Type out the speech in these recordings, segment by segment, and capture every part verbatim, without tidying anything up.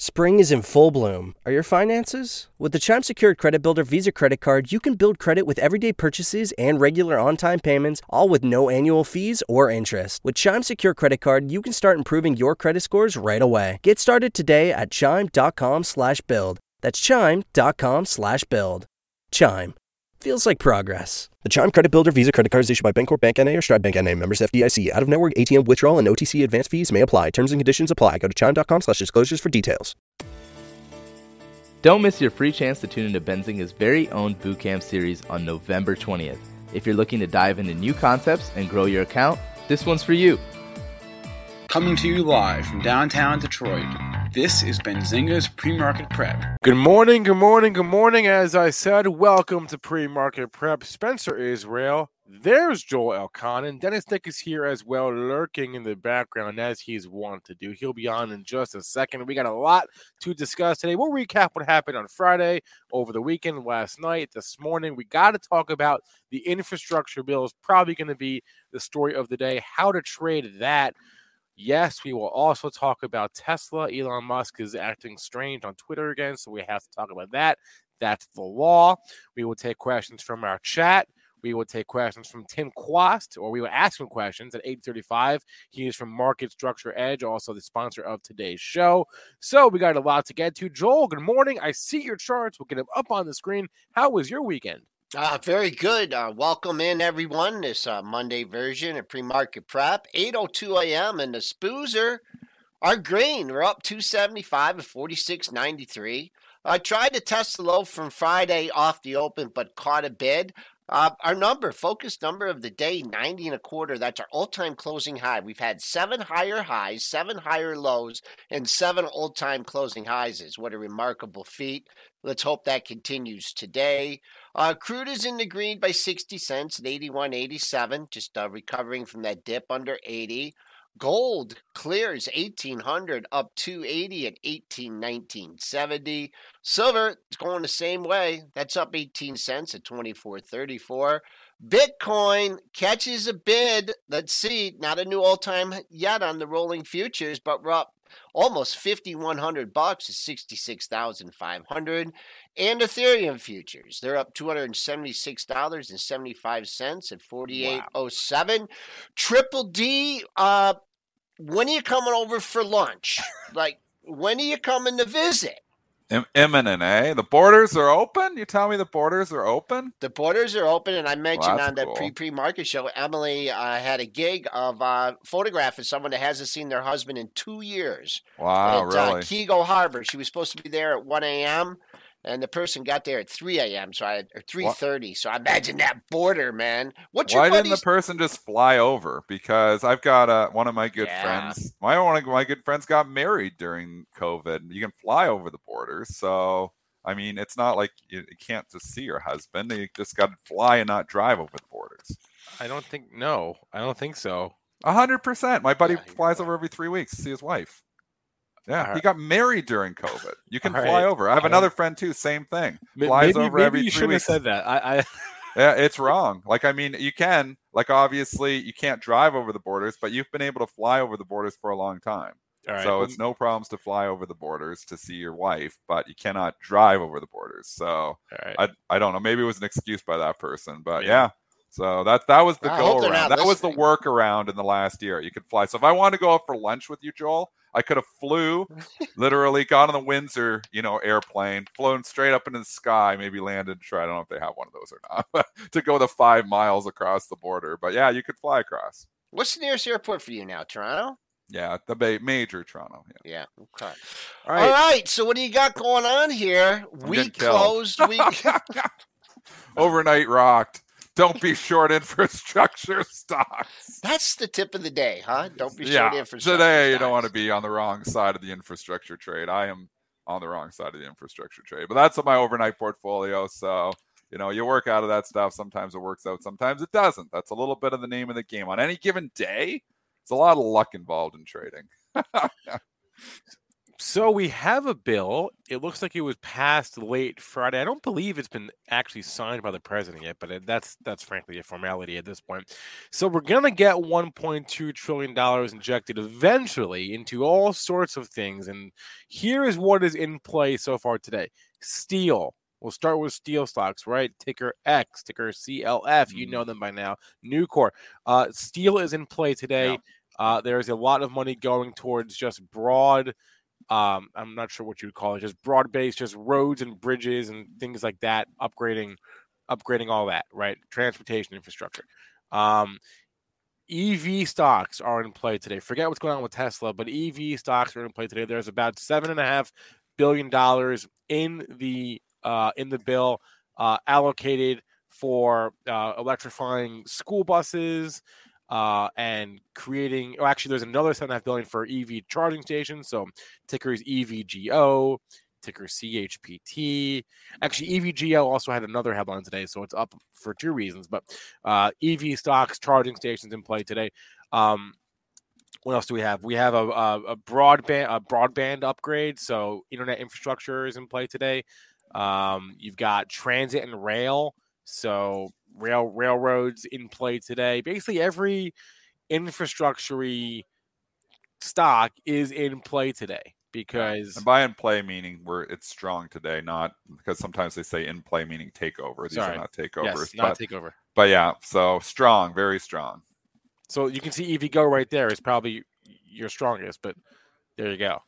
Spring is in full bloom. Are your finances? With the Chime Secured Credit Builder Visa Credit Card, you can build credit with everyday purchases and regular on-time payments, all with no annual fees or interest. With Chime Secured Credit Card, you can start improving your credit scores right away. Get started today at chime.com slash build. That's chime.com slash build. Chime. Feels like progress. The Chime Credit Builder Visa Credit Card is issued by Bancorp Bank N A or Stride Bank N A, members F D I C. Out-of-network A T M withdrawal and O T C advance fees may apply. Terms and conditions apply. Go to chime.com slash disclosures for details. Don't miss your free chance to tune into Benzinga's very own Bootcamp series on November twentieth. If you're looking to dive into new concepts and grow your account, this one's for you. Coming to you live from downtown Detroit, this is Benzinga's Pre-Market Prep. Good morning, good morning, good morning. As I said, welcome to Pre-Market Prep. Spencer Israel, there's Joel Elconin. Dennis Dick is here as well, lurking in the background as he's wont to do. He'll be on in just a second. We got a lot to discuss today. We'll recap what happened on Friday, over the weekend, last night, this morning. We got to talk about the infrastructure bill. Is probably going to be the story of the day, how to trade that. Yes, we will also talk about Tesla. Elon Musk is acting strange on Twitter again, so we have to talk about that. That's the law. We will take questions from our chat. We will take questions from Tim Quast, or we will ask him questions at eight thirty-five. He is from Market Structure Edge, also the sponsor of today's show. So we got a lot to get to. Joel, good morning. I see your charts. We'll get them up on the screen. How was your weekend? Uh, very good. Uh, welcome in, everyone. This uh, Monday version of Pre-Market Prep, eight oh two a.m. And the Spoozer are green. We're up two seventy-five at forty-six ninety-three. I tried to test the low from Friday off the open, but caught a bid. Uh, our number, focus number of the day, ninety and a quarter. That's our all-time closing high. We've had seven higher highs, seven higher lows, and seven all-time closing highs. What a remarkable feat. Let's hope that continues today. Uh, crude is in the green by sixty cents at eighty-one eighty-seven, just uh, recovering from that dip under eighty. Gold clears eighteen hundred, up two eighty at eighteen nineteen seventy. Silver is going the same way. That's up eighteen cents at twenty-four thirty-four. Bitcoin catches a bid. Let's see, not a new all-time yet on the rolling futures, but we're up almost fifty-one hundred bucks at sixty-six thousand five hundred. And Ethereum futures, they're up two hundred seventy-six dollars and seventy-five cents at forty-eight oh seven. Wow. Triple D, uh, when are you coming over for lunch? Like, when are you coming to visit? Imminent, eh? The borders are open? You tell me the borders are open? The borders are open, and I mentioned well, on the cool. pre pre market show, Emily uh, had a gig of uh, photographing someone that hasn't seen their husband in two years. Wow, at, really? Uh, Kego Harbor. She was supposed to be there at one a.m., and the person got there at three a.m., so I or three thirty. So I imagine that border, man. What's Why your didn't the person just fly over? Because I've got uh, one of my good yeah. friends. My one of my good friends got married during COVID. You can fly over the borders, so I mean, it's not like you, you can't just see your husband. You just got to fly and not drive over the borders. I don't think, no, I don't think so. A hundred percent. My buddy Yeah, flies over every three weeks to see his wife. Yeah, Right. he got married during COVID. You can All fly right. over. I have I another friend too, same thing. M- Flies maybe, over maybe every you three shouldn't weeks. have said that. I, I Yeah, it's wrong. Like, I mean, you can, like, obviously you can't drive over the borders, but you've been able to fly over the borders for a long time. all right. So well, it's no problems to fly over the borders to see your wife, but you cannot drive over the borders. So all right. I I don't know. Maybe it was an excuse by that person, but Maybe. yeah. So that that was the I go hope they're around. not That was the listening. workaround in the last year. You could fly. So if I wanted to go out for lunch with you, Joel, I could have flew, literally got on the Windsor, you know, airplane, flown straight up into the sky, maybe landed. Sure, I don't know if they have one of those or not, but to go the five miles across the border. But yeah, you could fly across. What's the nearest airport for you now? Toronto? Yeah, the ba- major Toronto. Yeah. Yeah. Okay. all All right. right. So what do you got going on here? getting Week killed. closed. Week. Overnight rocked. Don't be short infrastructure stocks. That's the tip of the day, huh? Don't be Yeah, short infrastructure. today you don't stocks. want to be on the wrong side of the infrastructure trade. I am on the wrong side of the infrastructure trade, but that's my overnight portfolio. So, you know, you work out of that stuff. Sometimes it works out, sometimes it doesn't. That's a little bit of the name of the game. On any given day, there's a lot of luck involved in trading. So we have a bill. It looks like it was passed late Friday. I don't believe it's been actually signed by the president yet, but it, that's that's frankly a formality at this point. So we're gonna get one point two trillion dollars injected eventually into all sorts of things. And here is what is in play so far today: steel. We'll start with steel stocks, right? Ticker X, ticker C L F. Mm. You know them by now. Nucor. Uh, steel is in play today. Yeah. Uh, there is a lot of money going towards just broad. Um, I'm not sure what you would call it, just broad-based, just roads and bridges and things like that, upgrading, upgrading all that, right? Transportation infrastructure. Um, E V stocks are in play today. Forget what's going on with Tesla, but E V stocks are in play today. There's about seven and a half billion dollars in the uh, in the bill uh, allocated for uh, electrifying school buses. Uh, and creating, oh, actually, there's another seven and a half billion for E V charging stations. So ticker is E V G O, ticker C H P T. Actually, E V G O also had another headline today, so it's up for two reasons. But uh, E V stocks, charging stations in play today. Um, what else do we have? We have a, a, a broadband a broadband upgrade. So internet infrastructure is in play today. Um, you've got transit and rail. So rail railroads in play today. Basically, every infrastructure stock is in play today because and by in play meaning where it's strong today, not because sometimes they say in play meaning takeover. These Sorry. are not takeovers, yes, not but, takeover. But yeah, so strong, very strong. So you can see E V Go right there is probably your strongest, but there you go.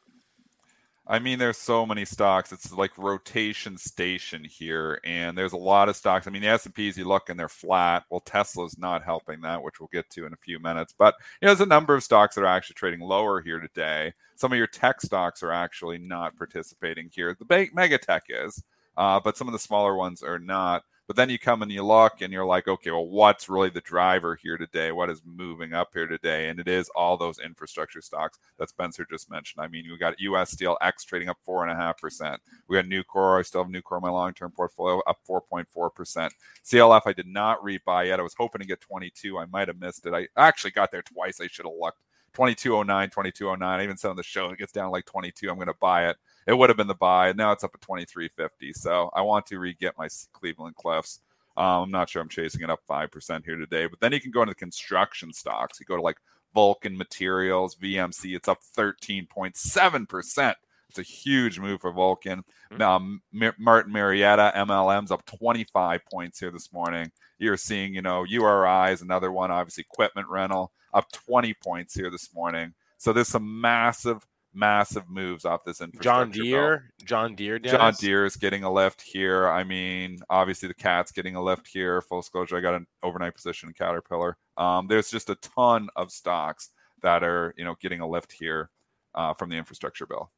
I mean, there's so many stocks. It's like rotation station here, and there's a lot of stocks. I mean, the S and Ps, you look and they're flat. Well, Tesla's not helping that, which we'll get to in a few minutes. But you know, there's a number of stocks that are actually trading lower here today. Some of your tech stocks are actually not participating here. The mega tech is, uh, but some of the smaller ones are not. But then you come and you look and you're like, okay, well, what's really the driver here today? What is moving up here today? And it is all those infrastructure stocks that Spencer just mentioned. I mean, we got U S Steel X trading up four point five percent. We got Nucor. I still have Nucor in my long-term portfolio up four point four percent. C L F I did not rebuy yet. I was hoping to get twenty-two. I might have missed it. I actually got there twice. I should have looked. twenty-two oh nine, twenty-two oh nine. I even said on the show, it gets down like twenty-two. I'm going to buy it. It would have been the buy. Now it's up at twenty-three fifty. So I want to re-get my Cleveland Cliffs. Um, I'm not sure I'm chasing it up five percent here today. But then you can go into the construction stocks. You go to like Vulcan Materials, V M C. It's up thirteen point seven percent. It's a huge move for Vulcan. Mm-hmm. Um, Martin Marietta, M L M's up twenty-five points here this morning. You're seeing, you know, U R I is another one. Obviously, equipment rental up twenty points here this morning. So there's some massive, massive moves off this infrastructure. John Deere, bill. John Deere, Dennis. John Deere is getting a lift here. I mean, obviously the Cat's getting a lift here. Full disclosure, I got an overnight position in Caterpillar. Um, there's just a ton of stocks that are, you know, getting a lift here uh, from the infrastructure bill.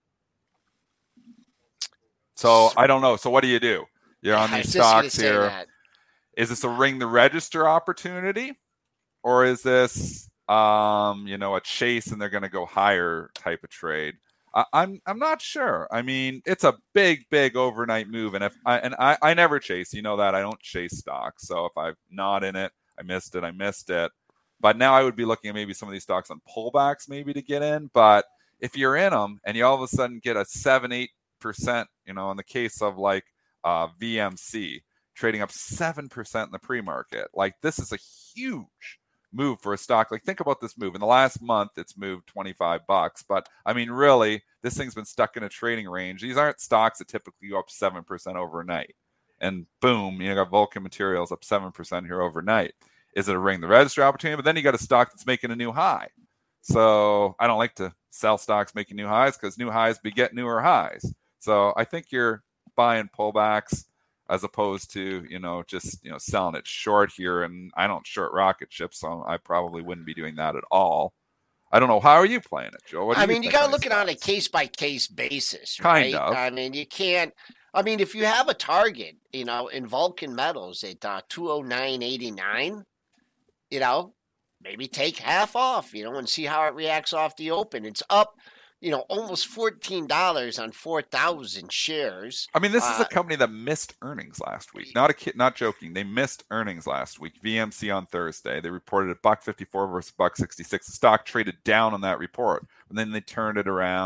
So I don't know. So what do you do? You're on these stocks here. That. Is this a ring the register opportunity, or is this, um, you know, a chase and they're going to go higher type of trade? I, I'm I'm not sure. I mean, it's a big, big overnight move, and if I and I, I never chase. You know that I don't chase stocks. So if I'm not in it, I missed it. I missed it. But now I would be looking at maybe some of these stocks on pullbacks, maybe to get in. But if you're in them and you all of a sudden get a seven, eight percent, you know, in the case of like uh, V M C trading up seven percent in the pre-market, like this is a huge move for a stock. Like think about this move. In the last month, it's moved twenty-five bucks. But I mean, really, this thing's been stuck in a trading range. These aren't stocks that typically go up seven percent overnight. And boom, you got Vulcan Materials up seven percent here overnight. Is it a ring the register opportunity? But then you got a stock that's making a new high. So I don't like to sell stocks making new highs because new highs beget newer highs. So I think you're buying pullbacks as opposed to, you know, just, you know, selling it short here. And I don't short rocket ships, so I probably wouldn't be doing that at all. I don't know. How are you playing it, Joe? What do I you mean, you got to look at it on a case-by-case basis, right? Kind of. I mean, you can't – I mean, if you have a target, you know, in Vulcan Metals at uh, two oh nine eighty-nine, you know, maybe take half off, you know, and see how it reacts off the open. It's up – you know, almost fourteen dollars on four thousand shares. I mean, this uh, is a company that missed earnings last week. Not a kid, not joking. They missed earnings last week. V M C on Thursday. They reported a buck fifty-four versus buck sixty-six. The stock traded down on that report, and then they turned it around,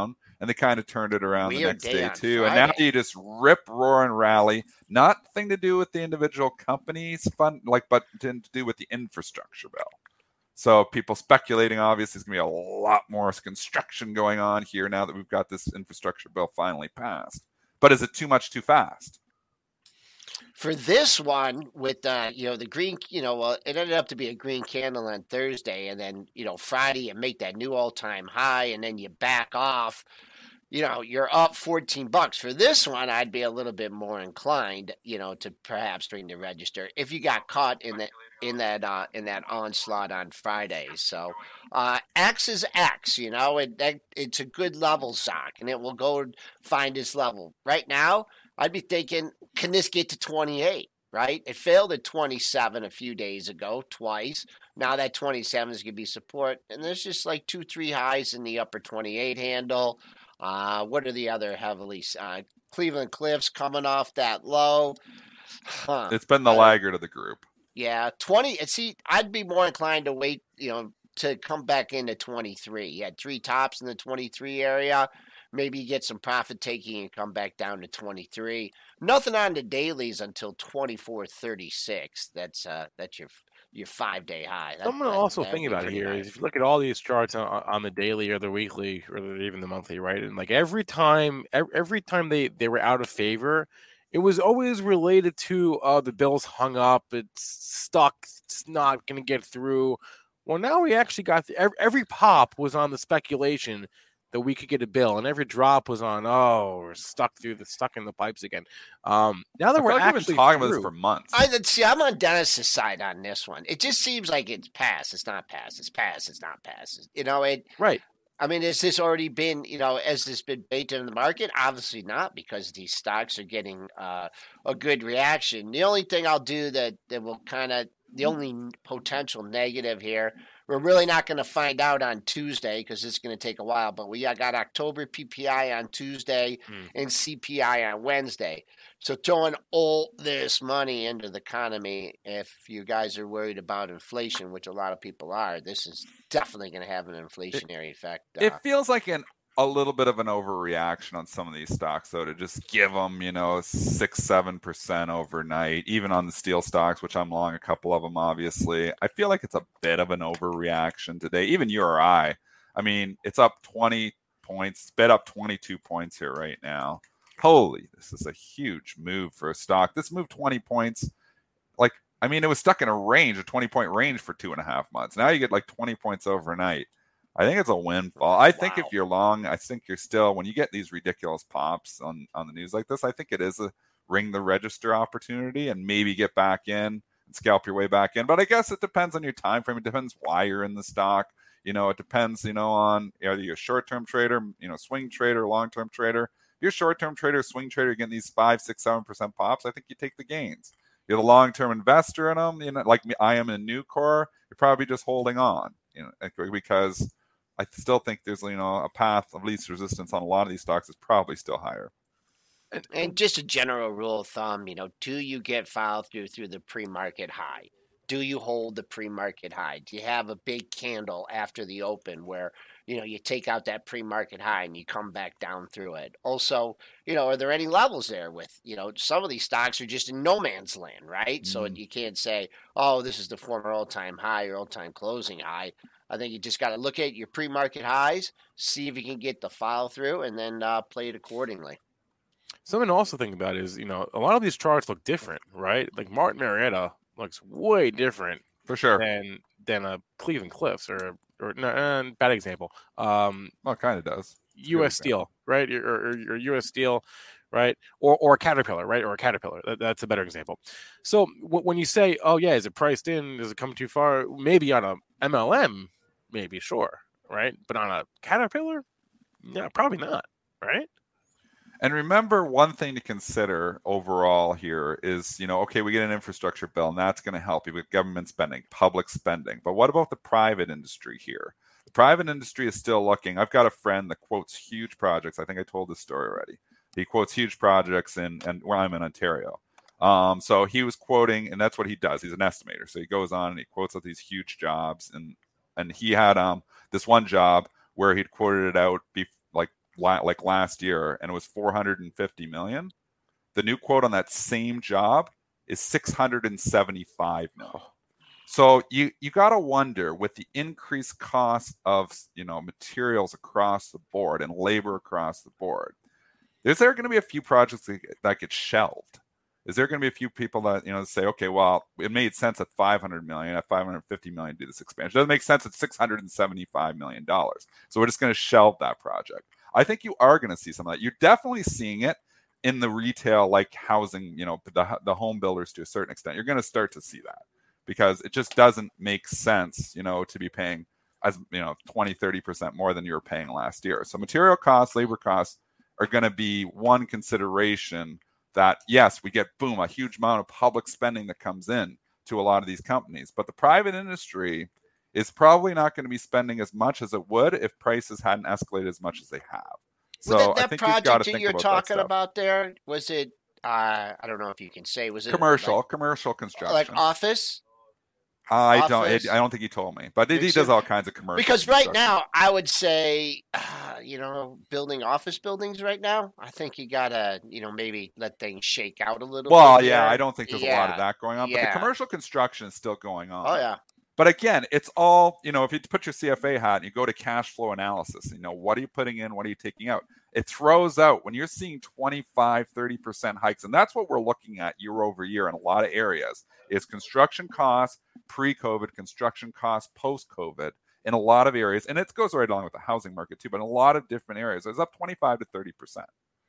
and they kind of turned it around Weird the next day day on too. Friday. And now you just rip, roar, and rally. Nothing to do with the individual companies fund, like, but to do with the infrastructure bill. So people speculating, obviously, there's going to be a lot more construction going on here now that we've got this infrastructure bill finally passed. But is it too much too fast? For this one, with uh, you know the green, you know, uh, it ended up to be a green candle on Thursday, and then you know Friday you make that new all-time high, and then you back off. You know, you're up fourteen bucks. For this one, I'd be a little bit more inclined, you know, to perhaps bring the register if you got caught in that in that uh, in that onslaught on Friday. So uh, X is X, you know, it that, it's a good level stock, and it will go find its level. Right now, I'd be thinking, can this get to twenty-eight? Right? It failed at twenty-seven a few days ago, twice. Now that twenty-seven is going to be support, and there's just like two, three highs in the upper twenty-eight handle. Uh, what are the other heavily? Uh, Cleveland Cliffs coming off that low. Huh. It's been the Uh, laggard of the group. Yeah, twenty. See, I'd be more inclined to wait, you know, to come back into twenty-three. You had three tops in the twenty-three area. Maybe you get some profit taking and come back down to twenty-three. Nothing on the dailies until twenty-four thirty-six. That's uh, that's your your five day high. That, Someone that- also that'd thinking be about it pretty here nice. is if you look at all these charts on, on the daily or the weekly or even the monthly, right? And like every time, every, every time they, they were out of favor, it was always related to uh, the bill's hung up, it's stuck, it's not going to get through. Well, now we actually got the, every, every pop was on the speculation that we could get a bill, and every drop was on, oh, we're stuck through the stuck in the pipes again. Um, now that I we're feel like we've actually been talking about through, this for months. I see. I'm on Dennis's side on this one. It just seems like it's pass. It's not pass. It's pass. It's not pass. You know, it. right? I mean, has this already been, you know, has this been baked into the market? Obviously not, because these stocks are getting uh, a good reaction. The only thing I'll do that, that will kind of, the only potential negative here, we're really not going to find out on Tuesday because it's going to take a while, but we got October P P I on Tuesday Hmm. and C P I on Wednesday. So throwing all this money into the economy, if you guys are worried about inflation, which a lot of people are, this is definitely going to have an inflationary effect. It uh, feels like an a little bit of an overreaction on some of these stocks, though, to just give them, you know, six, seven percent overnight, even on the steel stocks, which I'm long a couple of them, obviously. I feel like it's a bit of an overreaction today. Even U R I, I mean, it's up twenty points, bid up twenty-two points here right now. Holy, this is a huge move for a stock. This moved twenty points. Like, I mean, it was stuck in a range, a twenty point range for two and a half months. Now you get like twenty points overnight. I think it's a windfall. I think Wow. if you're long, I think you're still, when you get these ridiculous pops on, on the news like this, I think it is a ring the register opportunity and maybe get back in and scalp your way back in. But I guess it depends on your time frame. It depends why you're in the stock. You know, it depends, you know, on either you're a short-term trader, you know, swing trader, long-term trader. If you're a short-term trader, swing trader, getting these five, six, seven percent pops, I think you take the gains. You're the long-term investor in them, you know, like me, I am in Nucor, you're probably just holding on, you know, because I still think there's, you know, a path of least resistance on a lot of these stocks is probably still higher. And, And just a general rule of thumb, you know, do you get filed through through the pre-market high? Do you hold the pre-market high? Do you have a big candle after the open where, you know, you take out that pre-market high and you come back down through it? Also, you know, are there any levels there with, you know, some of these stocks are just in no man's land, right? So Mhm. you can't say, oh, this is the former all-time high or all-time closing high. I think you just got to look at your pre-market highs, see if you can get the file through, and then uh, play it accordingly. something to also think about is, you know, a lot of these charts look different, right? Like Martin Marietta looks way different For sure. than than a Cleveland Cliffs or or no, uh, bad example. Um, Well, it kind of does. U S Steel, right? Or, or, or U S Steel, right? Or or Caterpillar, right? Or a Caterpillar. That, that's a better example. So w- when you say, oh yeah, is it priced in? Does it come too far? Maybe on a M L M, maybe sure, right? But on a Caterpillar, no, probably not, right? And remember, one thing to consider overall here is, you know, okay, we get an infrastructure bill, and that's going to help you with government spending, public spending. But what about the private industry here? The private industry is still looking. I've got a friend that quotes huge projects. I think I told this story already. He quotes huge projects in, and where I'm in Ontario. Um, so he was quoting, and that's what he does. He's an estimator. So he goes on and he quotes out these huge jobs. And and he had um this one job where he'd quoted it out be, like like last year, and it was four hundred fifty million. The new quote on that same job is six hundred seventy-five million. So you you got to wonder, with the increased cost of, you know, materials across the board and labor across the board, is there going to be a few projects that get, that get shelved? Is there going to be a few people that, you know, say, okay, well, it made sense at five hundred million, at five hundred fifty million to do this expansion. It doesn't make sense at six hundred seventy-five million dollars. So we're just going to shelve that project. I think you are going to see some of that. You're definitely seeing it in the retail, like housing, you know, the, the home builders to a certain extent. You're going to start to see that, because it just doesn't make sense, you know, to be paying, as you know, twenty, thirty percent more than you were paying last year. So material costs, labor costs are going to be one consideration that, yes, we get, boom, a huge amount of public spending that comes in to a lot of these companies. But the private industry is probably not going to be spending as much as it would if prices hadn't escalated as much as they have. So well, that, that I think project you've got to that think you're about talking that about there, was it, uh, I don't know if you can say, was it commercial, like, commercial construction, like office? I office? don't. It, I don't think he told me, but he does all kinds of commercial. Because right now, I would say, uh, you know, building office buildings right now, I think you gotta, you know, maybe let things shake out a little. Well, bit yeah, here. I don't think there's yeah. a lot of that going on, yeah. but the commercial construction is still going on. Oh yeah. But again, it's all, you know, if you put your C F A hat and you go to cash flow analysis, you know, what are you putting in? What are you taking out? It throws out when you're seeing twenty-five, thirty percent hikes. And that's what we're looking at year over year in a lot of areas, is construction costs pre-COVID, construction costs post-COVID in a lot of areas. And it goes right along with the housing market too, but in a lot of different areas, it's up twenty-five to thirty percent.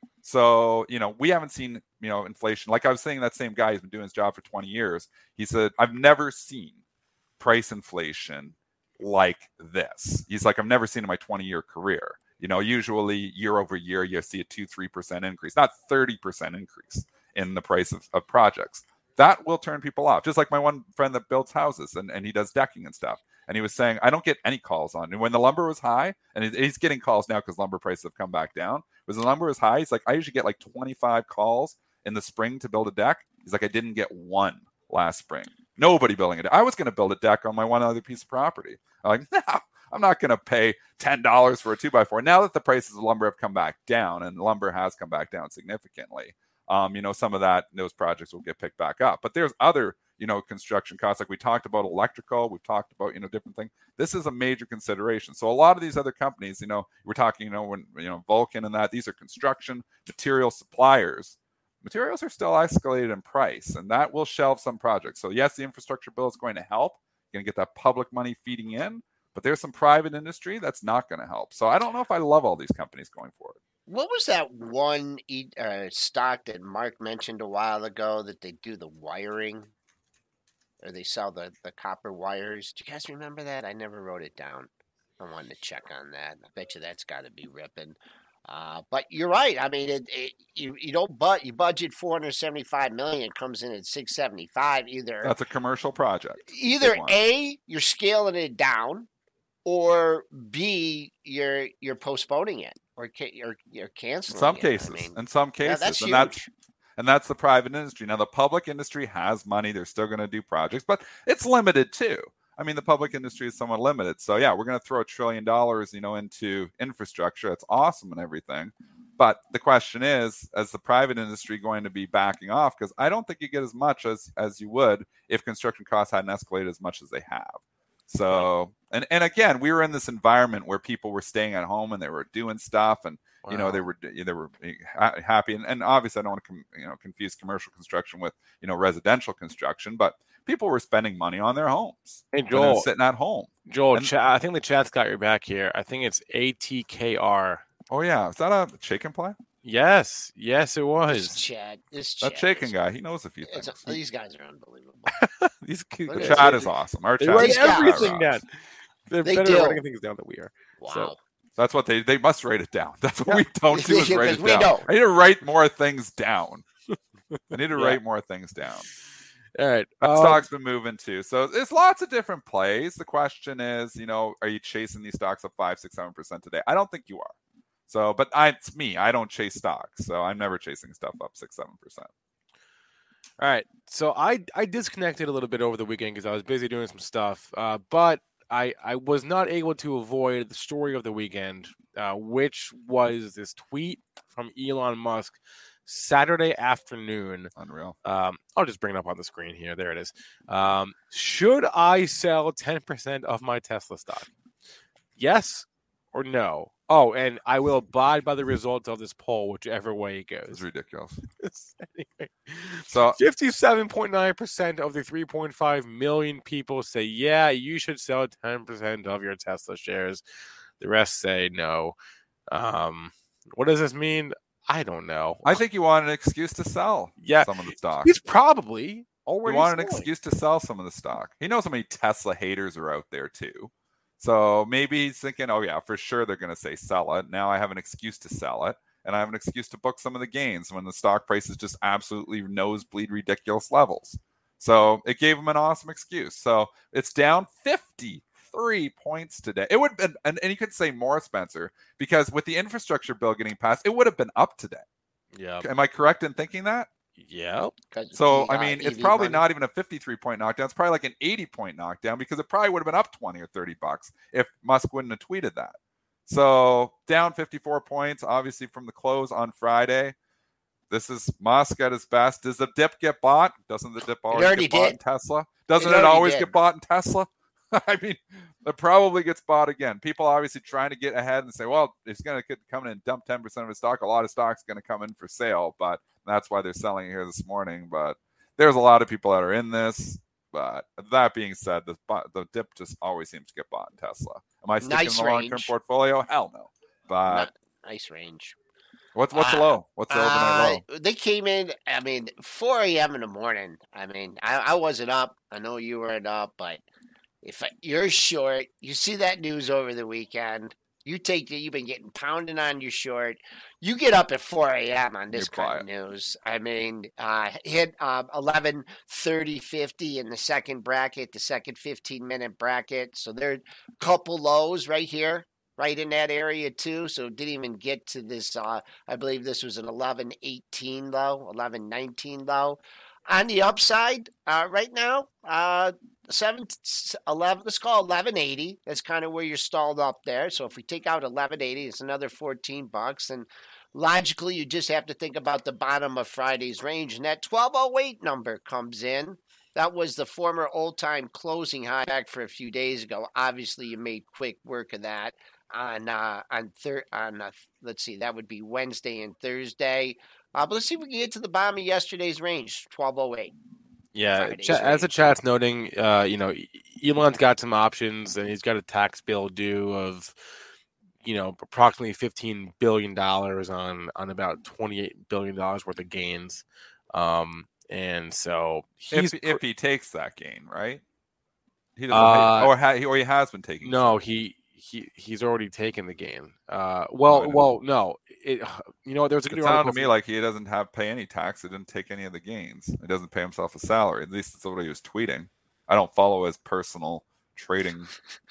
So, you know, we haven't seen, you know, inflation. Like I was saying, that same guy who's been doing his job for twenty years, he said, I've never seen price inflation like this. He's like, I've never seen in my twenty year career. You know, usually year over year, you see a two, three percent increase, not thirty percent increase in the price of, of projects. That will turn people off. Just like my one friend that builds houses and, and he does decking and stuff. And he was saying, I don't get any calls on. And when the lumber was high, and he's getting calls now because lumber prices have come back down. When the lumber was high, he's like, I usually get like twenty-five calls in the spring to build a deck. He's like, I didn't get one last spring. Nobody building it. I was going to build a deck on my one other piece of property. I'm like, no, I'm not going to pay ten dollars for a two by four. Now that the prices of lumber have come back down, and lumber has come back down significantly, um, you know, some of that, those projects will get picked back up. But there's other, you know, construction costs, like we talked about electrical, we've talked about, you know, different things. This is a major consideration. So a lot of these other companies, you know, we're talking, you know, when, you know, Vulcan and that, these are construction material suppliers. Materials are still escalated in price, and that will shelve some projects. So yes, the infrastructure bill is going to help. You're going to get that public money feeding in, but there's some private industry that's not going to help. So I don't know if I love all these companies going forward. What was that one uh, stock that Mark mentioned a while ago that they do the wiring, or they sell the, the copper wires? Do you guys remember that? I never wrote it down. I wanted to check on that. I bet you that's got to be ripping. Uh, but you're right. I mean, it, it, you you don't but you budget four hundred seventy-five million dollars, it comes in at six seventy-five. Either that's a commercial project. Either A, you're scaling it down, or B, you're you're postponing it, or you're you're canceling. In some it. cases, I mean, in some cases, yeah, that's and huge. that's and that's the private industry. Now, the public industry has money; they're still going to do projects, but it's limited too. I mean, the public industry is somewhat limited. So yeah, we're going to throw a trillion dollars, you know, into infrastructure. It's awesome and everything. But the question is, is the private industry going to be backing off? Because I don't think you get as much as, as you would if construction costs hadn't escalated as much as they have. So, and, and again, we were in this environment where people were staying at home and they were doing stuff, and wow. you know, they were they were happy. And, and obviously, I don't want to com, you know confuse commercial construction with, you know, residential construction, but people were spending money on their homes. Hey, Joel, sitting at home. Joel, and, Ch- I think the chat's got your back here. I think it's A T K R. Oh yeah, is that a chicken play? Yes, yes, it was. This Chad, this that Chad chicken is, guy, he knows a few things. A, these guys are unbelievable. these the chat is awesome. Our they chat write is everything down. They're they better do. at writing things down than we are. Wow. So that's what they they must write it down. That's what yeah. we don't do is write it we down. Know. I need to write more things down. I need to yeah. write more things down. All right. That um, stock's been moving too. So there's lots of different plays. The question is, you know, are you chasing these stocks up five, six, seven percent today? I don't think you are. So, but I, it's me. I don't chase stocks, so I'm never chasing stuff up six, seven percent. All right. So I I disconnected a little bit over the weekend because I was busy doing some stuff. Uh, but I I was not able to avoid the story of the weekend uh, which was this tweet from Elon Musk Saturday afternoon. Unreal. Um, I'll just bring it up on the screen here. There it is. Um, should I sell ten percent of my Tesla stock? Yes or no? Oh, and I will abide by the results of this poll, whichever way it goes. It's ridiculous. Anyway, So fifty-seven point nine percent of the three point five million people say, yeah, you should sell ten percent of your Tesla shares. The rest say no. Um, what does this mean? I don't know. I think you want an excuse to sell Yeah. some of the stock. He's probably You already want an selling. excuse to sell some of the stock. He knows how many Tesla haters are out there too. So maybe he's thinking, oh yeah, for sure they're going to say sell it. Now I have an excuse to sell it, and I have an excuse to book some of the gains when the stock price is just absolutely nosebleed ridiculous levels. So it gave him an awesome excuse. So it's down fifty-three points today. It would have been, and, and you could say more, Spencer, because with the infrastructure bill getting passed, it would have been up today. Yeah. Am I correct in thinking that? Yeah. So, The, I uh, mean, it's E V probably money. not even a fifty-three point knockdown. It's probably like an eighty point knockdown because it probably would have been up twenty or thirty bucks if Musk wouldn't have tweeted that. So, down fifty-four points, obviously, from the close on Friday. This is Musk at his best. Does the dip get bought? Doesn't the dip always already get bought did. in Tesla? Doesn't It it, already always did. get bought in Tesla? I mean, it probably gets bought again. People obviously trying to get ahead and say, well, it's going to come in and dump ten percent of his stock. A lot of stock's going to come in for sale, but that's why they're selling it here this morning. But there's a lot of people that are in this. But that being said, the the dip just always seems to get bought in Tesla. Am I sticking Nice in the long-term range. portfolio? Hell no. But Ni- nice range. what's what's the Uh, low? What's the overnight Uh, low? they came in, I mean, four a.m. in the morning. I mean, I, I wasn't up. I know you weren't up, but if I- you're short, you see that news over the weekend, you take the, you've been getting pounded on your short. You get up at four a.m. on this You're kind of news. I mean, uh, hit um, eleven thirty fifty in the second bracket, the second fifteen minute bracket. So there are a couple lows right here, right in that area too. So it didn't even get to this. Uh, I believe this was an eleven eighteen low, eleven nineteen low. On the upside, uh, right now, uh, seven, eleven, let's call it eleven eighty. That's kind of where you're stalled up there. So if we take out eleven eighty, it's another fourteen bucks. And logically, you just have to think about the bottom of Friday's range. And that twelve oh eight number comes in. That was the former old-time closing high back for a few days ago. Obviously, you made quick work of that on uh, on thir- on uh, let's see, that would be Wednesday and Thursday. Uh, but let's see if we can get to the bottom of yesterday's range, twelve oh eight. Yeah, Friday's cha- as the range. chat's noting, uh, you know, Elon's got some options, and he's got a tax bill due of, you know, approximately fifteen billion dollars on on about twenty-eight billion dollars worth of gains. Um, and so he's If if he takes that gain, right? He doesn't, Uh, or, ha, or he has been taking. no, some. he he he's already taken the gain. Uh, well, I know. well, no, it, you know, there was a It good sounded article to me from- like he doesn't have pay any tax. He didn't take any of the gains. He doesn't pay himself a salary. At least that's what he was tweeting. I don't follow his personal trading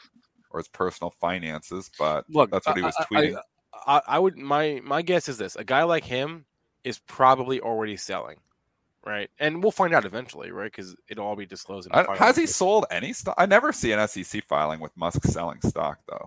or his personal finances, but Look, that's what he was I- I- tweeting. I, I would my my guess is this: a guy like him is probably already selling, right? And we'll find out eventually, right? Because it'll all be disclosed. In the I- final has he report. sold any stock? I never see an S E C filing with Musk selling stock, though.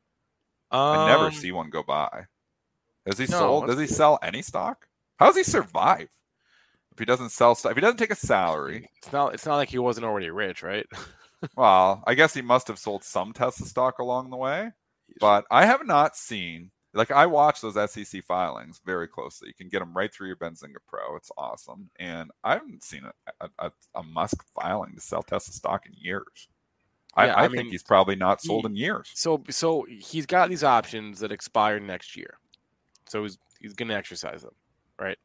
Um, I never see one go by. Has he no, sold? that's Does he good. sell any stock? How does he survive if he doesn't sell stock? If he doesn't take a salary, It's not. It's not like he wasn't already rich, right? well, I guess he must have sold some Tesla stock along the way. But I have not seen, like, I watch those S E C filings very closely. You can get them right through your Benzinga Pro. It's awesome. And I haven't seen a, a, a Musk filing to sell Tesla stock in years. I, Yeah, I, I think mean, he's probably not sold he- in years. So so he's got these options that expire next year. So he's he's going to exercise them, right?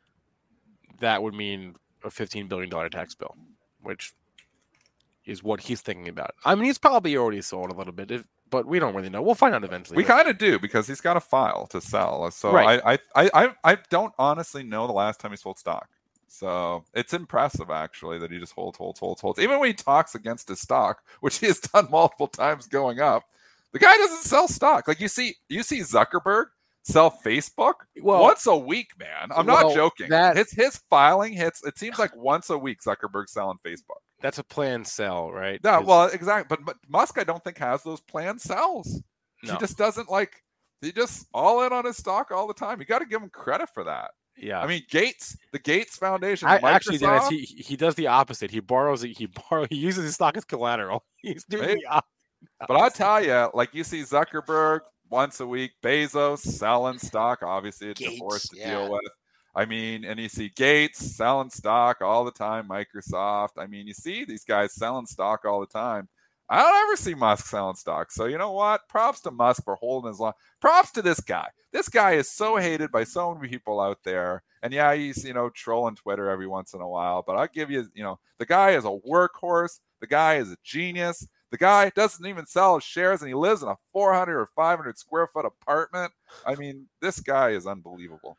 That would mean a fifteen billion dollars tax bill, which is what he's thinking about. I mean, he's probably already sold a little bit, if, but we don't really know. We'll find out eventually. We kind of do because he's got a file to sell. So Right. I, I, I, I, I don't honestly know the last time he sold stock. So it's impressive actually that he just holds, holds, holds, holds. Even when he talks against his stock, which he has done multiple times going up, the guy doesn't sell stock. Like you see, you see Zuckerberg sell Facebook Well- once a week, man. I'm well, not joking. that- His his filing hits. It seems like once a week Zuckerberg selling Facebook. That's a planned sell, right? Yeah, 'Cause- well, exactly. But, but Musk, I don't think has those planned sells. No. He just doesn't like. He just all in on his stock all the time. You got to give him credit for that. Yeah. I mean, Gates, the Gates Foundation. I, Microsoft, actually, Dennis, he he does the opposite. He borrows it. He borrow. He uses his stock as collateral. He's doing Right? the opposite. But I tell you, like you see Zuckerberg once a week, Bezos selling stock, obviously a Gates, divorce to yeah. deal with. I mean, and you see Gates selling stock all the time, Microsoft. I mean, you see these guys selling stock all the time. I don't ever see Musk selling stock. So you know what? Props to Musk for holding his line. Props to this guy. This guy is so hated by so many people out there. And yeah, he's, you know, trolling Twitter every once in a while. But I'll give you, you know, the guy is a workhorse. The guy is a genius. The guy doesn't even sell his shares, and he lives in a four hundred or five hundred square foot apartment. I mean, this guy is unbelievable.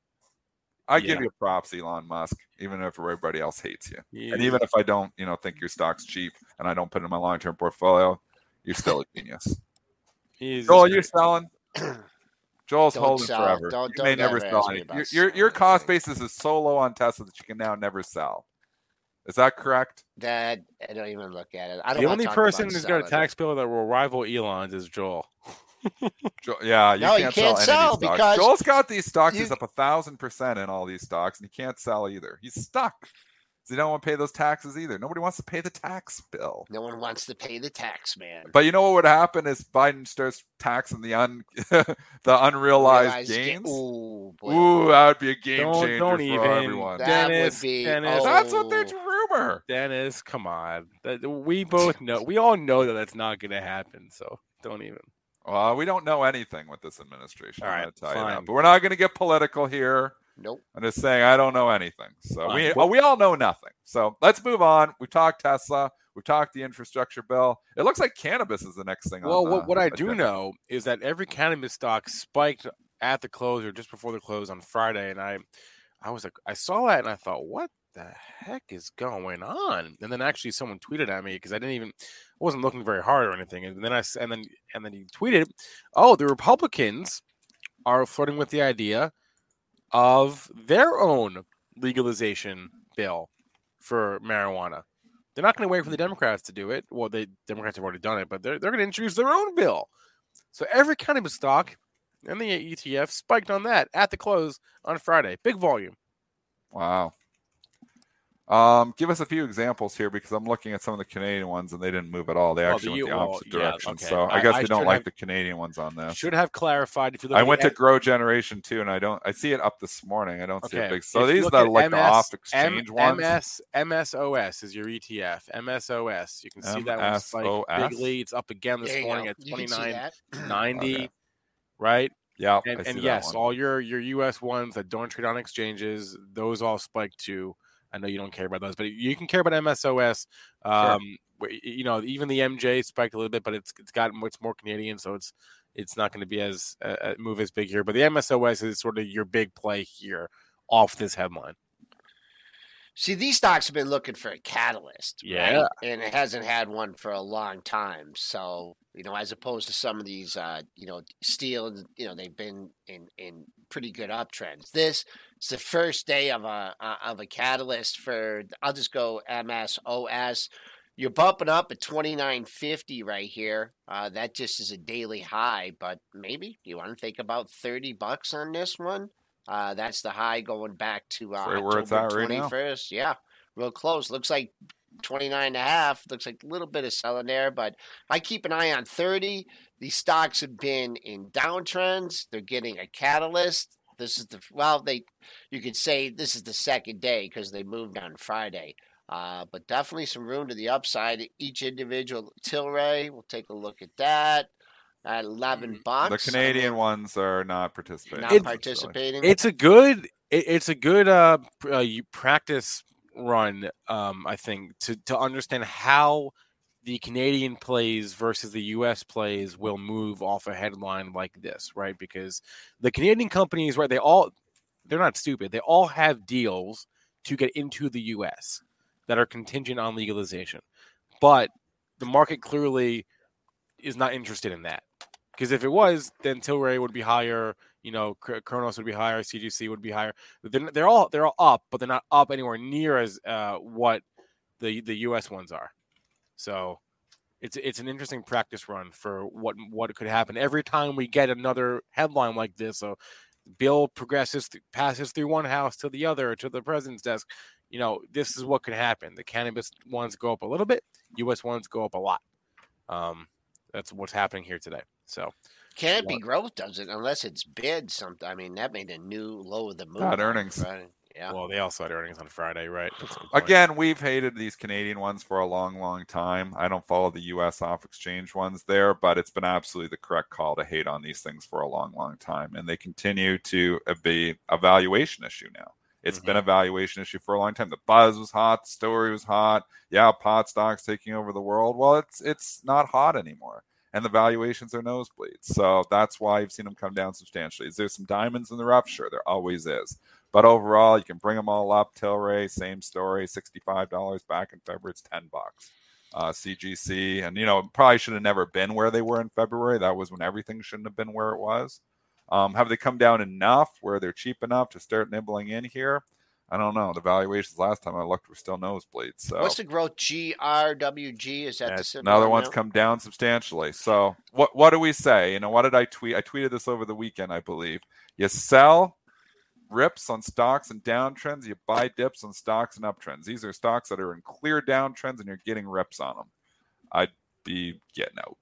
I Yeah. give you props, Elon Musk, even if everybody else hates you. Yeah. And even if I don't, you know, think your stock's cheap and I don't put it in my long-term portfolio, you're still a genius. He's Joel, just you're selling. Joel's Don't holding sell. forever. Don't- you may don't never ever sell ask me any. about Your, your, your selling cost anything. basis is so low on Tesla that you can now never sell. Is that correct? That I don't even look at it. I don't the wanna only talk person about who's got a selling. tax bill that will rival Elon's is Joel. Jo- yeah, you No, can't, you can't sell, sell any of these stocks. because Joel's got these stocks. you- He's up a thousand percent in all these stocks, and he can't sell either. He's stuck. So you don't want to pay those taxes either. Nobody wants to pay the tax bill. No one wants to pay the tax, man. But you know what would happen is Biden starts taxing the un the unrealized Realize ga- gains. Ooh, boy. Ooh, that would be a game Don't- changer don't for even. everyone. That Dennis, would be. Dennis. oh, That's what they're rumor. Dennis, come on. That, we both know. We all know that that's not going to happen. So don't even. Well, we don't know anything with this administration. All I'm right, going to tell you fine. that. But we're not going to get political here. Nope. I'm just saying I don't know anything. So Fine. we oh, we all know nothing. So let's move on. We talked Tesla. We talked the infrastructure bill. It looks like cannabis is the next thing. Well, on what, the what I do agenda. know is that every cannabis stock spiked at the close or just before the close on Friday, and I, I was like, I saw that and I thought, what the heck is going on? And then actually someone tweeted at me because I didn't even, I wasn't looking very hard or anything, and then I s- and then and then he tweeted, oh, the Republicans are flirting with the idea of their own legalization bill for marijuana. They're not going to wait for the Democrats to do it. Well, the Democrats have already done it, but they're, they're going to introduce their own bill. So every cannabis stock and the E T F spiked on that at the close on Friday. Big volume. Wow. Um, give us a few examples here because I'm looking at some of the Canadian ones and they didn't move at all. They Well, actually the went the U- well, opposite yeah, direction. okay. So I, I- guess I we don't should like have- the Canadian ones on this. Should have clarified. If you look I at went the to Grow Generation too, and I don't. I see it up this morning. I don't see Okay. a big. So If you these look are at like the M S off exchange M- ones. MS, M S O S is your E T F. M S O S. You can see that one spike M S O S? bigly. It's up again this There you morning go. at You can see twenty-nine that. ninety, Okay. right? Yeah, And, I see and that yes, one. all your your U S ones that don't trade on exchanges, those all spiked too. I know you don't care about those, but you can care about M S O S. Um, where, you know, even the M J spiked a little bit, but it's it's got it's more Canadian, so it's it's not going to be as uh, move as big here. But the M S O S is sort of your big play here off this headline. See, these stocks have been looking for a catalyst, Yeah. right? And it hasn't had one for a long time. So, you know, as opposed to some of these, uh, you know, steel, you know, they've been in, in pretty good uptrends. This is the first day of a uh, of a catalyst for. I'll just go M S O S. You're bumping up at twenty-nine fifty right here. Uh, that just is a daily high, but maybe you want to think about thirty bucks on this one. Uh, that's the high going back to uh, Right where it's October at right now. twenty-first. Yeah, real close. Looks like twenty-nine and a half. Looks like a little bit of selling there, but I keep an eye on thirty. These stocks have been in downtrends. They're getting a catalyst. This is the well, they you could say this is the second day because they moved on Friday. Uh, but definitely some room to the upside. Each individual Tilray, we'll take a look at that. At eleven bucks. The Canadian ones are not participating. Not It- participating. It's a good it, it's a good uh, pr- uh you practice run um I think to to understand how the Canadian plays versus the U S plays will move off a headline like this, right? Because the Canadian companies, right, they all they're not stupid. They all have deals to get into the U S that are contingent on legalization. But the market clearly is not interested in that. Because if it was, then Tilray would be higher, you know, Kronos would be higher, C G C would be higher. They're, they're all they're all up, but they're not up anywhere near as uh, what the the U S ones are. So it's it's an interesting practice run for what what could happen every time we get another headline like this. So, bill progresses, th- passes through one house to the other, to the president's desk. You know, this is what could happen. The cannabis ones go up a little bit. U S ones go up a lot. Um, that's what's happening here today. So, Canopy Growth doesn't unless it's bid something. I mean, that made a new low of the move. Not earnings. Friday. Yeah. Well, they also had earnings on Friday, right? Again, we've hated these Canadian ones for a long, long time. I don't follow the U S off exchange ones there, but it's been absolutely the correct call to hate on these things for a long, long time. And they continue to be a valuation issue now. It's mm-hmm. been a valuation issue for a long time. The buzz was hot. The story was hot. Yeah, pot stocks taking over the world. Well, it's it's not hot anymore. And the valuations are nosebleeds. So that's why you've seen them come down substantially. Is there some diamonds in the rough? Sure, there always is. But overall, you can bring them all up. Tilray, same story, sixty-five dollars back in February. It's ten bucks. Uh, C G C, and, you know, probably should have never been where they were in February. That was when everything shouldn't have been where it was. Um, have they come down enough where they're cheap enough to start nibbling in here? I don't know. The valuations last time I looked were still nosebleeds. So what's the growth? G R W G? Is that the symbol? Another one's come down substantially. So what what do we say? You know, what did I tweet? I tweeted this over the weekend, I believe. You sell rips on stocks and downtrends. You buy dips on stocks and uptrends. These are stocks that are in clear downtrends and you're getting rips on them. I'd be getting out.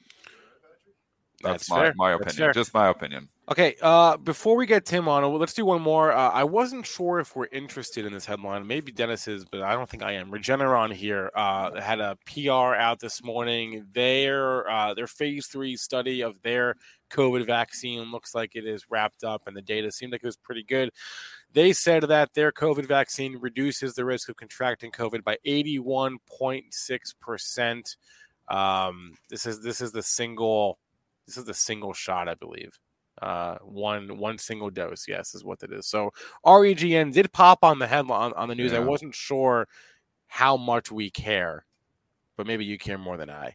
That's, That's my, my opinion. Just my opinion. Okay, uh, before we get Tim on, let's do one more. Uh, I wasn't sure if we're interested in this headline. Maybe Dennis is, but I don't think I am. Regeneron here uh, had a P R out this morning. Their uh, their phase three study of their COVID vaccine looks like it is wrapped up, and the data seemed like it was pretty good. They said that their COVID vaccine reduces the risk of contracting COVID by eighty-one point six percent. Um, this is this is the single this is the single shot, I believe. Uh, one one single dose, yes, is what it is. So R E G N did pop on the headline on, on the news. Yeah. I wasn't sure how much we care, but maybe you care more than I.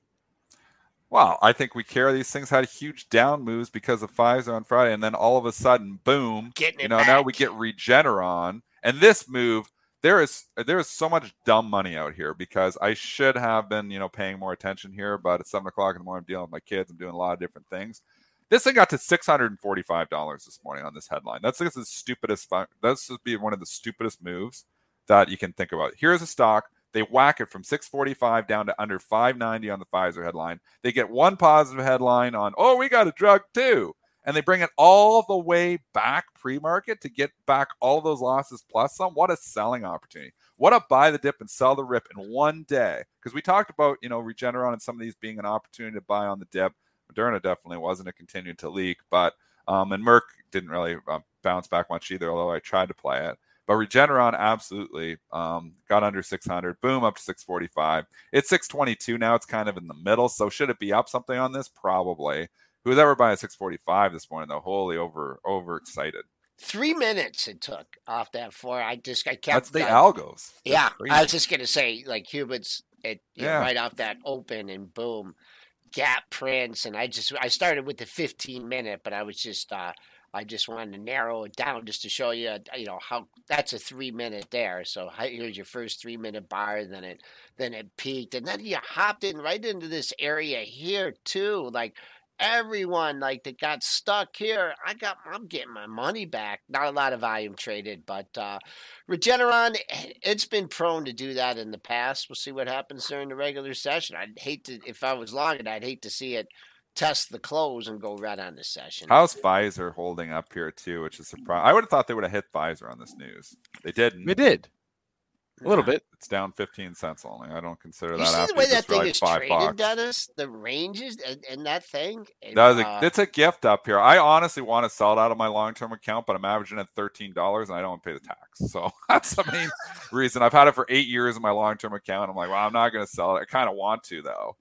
Well, I think we care. These things had huge down moves because of Pfizer on Friday, and then all of a sudden, boom! Getting it you know, back. Now we get Regeneron, and this move. There is there is so much dumb money out here because I should have been, you know, paying more attention here, but it's seven o'clock in the morning. I'm dealing with my kids. I'm doing a lot of different things. This thing got to six hundred forty-five dollars this morning on this headline. That's the stupidest. That's just be one of the stupidest moves that you can think about. Here's a stock. They whack it from six forty-five down to under five ninety on the Pfizer headline. They get one positive headline on, oh, we got a drug too. And they bring it all the way back pre-market to get back all those losses plus some. What a selling opportunity. What a buy the dip and sell the rip in one day. Because we talked about, you know, Regeneron and some of these being an opportunity to buy on the dip. Moderna definitely wasn't. It continued to leak. But, um, and Merck didn't really uh, bounce back much either, although I tried to play it. But Regeneron absolutely um, got under six hundred. Boom, up to six forty-five. It's six twenty-two now. It's kind of in the middle. So should it be up something on this? Probably. Who was ever buying at six forty-five this morning, though? Wholly over overexcited. Three minutes it took off that floor. I just I kept. That's the uh, algos. That's yeah, crazy. I was just gonna say like Hubit's it you Yeah. know, right off that open and boom, gap prints, and I just I started with the fifteen minute, but I was just uh I just wanted to narrow it down just to show you you know how that's a three minute there. So hi- here's your first three minute bar, then it then it peaked, and then you hopped in right into this area here too, like. Everyone like that got stuck here. I got, I'm getting my money back. Not a lot of volume traded, but uh, Regeneron, it's been prone to do that in the past. We'll see what happens during the regular session. I'd hate to, if I was long, I'd hate to see it test the close and go right on the session. How's Pfizer holding up here too? Which is surprising. I would have thought they would have hit Pfizer on this news. They didn't. They did. A little bit. It's down fifteen cents only. I don't consider You that. see after the way you that just thing like is five traded, bucks. Dennis? The ranges and, and that thing? And, That is a, uh, it's a gift up here. I honestly want to sell it out of my long-term account, but I'm averaging at thirteen dollars and I don't want to pay the tax. So that's the main reason. I've had it for eight years in my long-term account. I'm like, well, I'm not going to sell it. I kind of want to, though.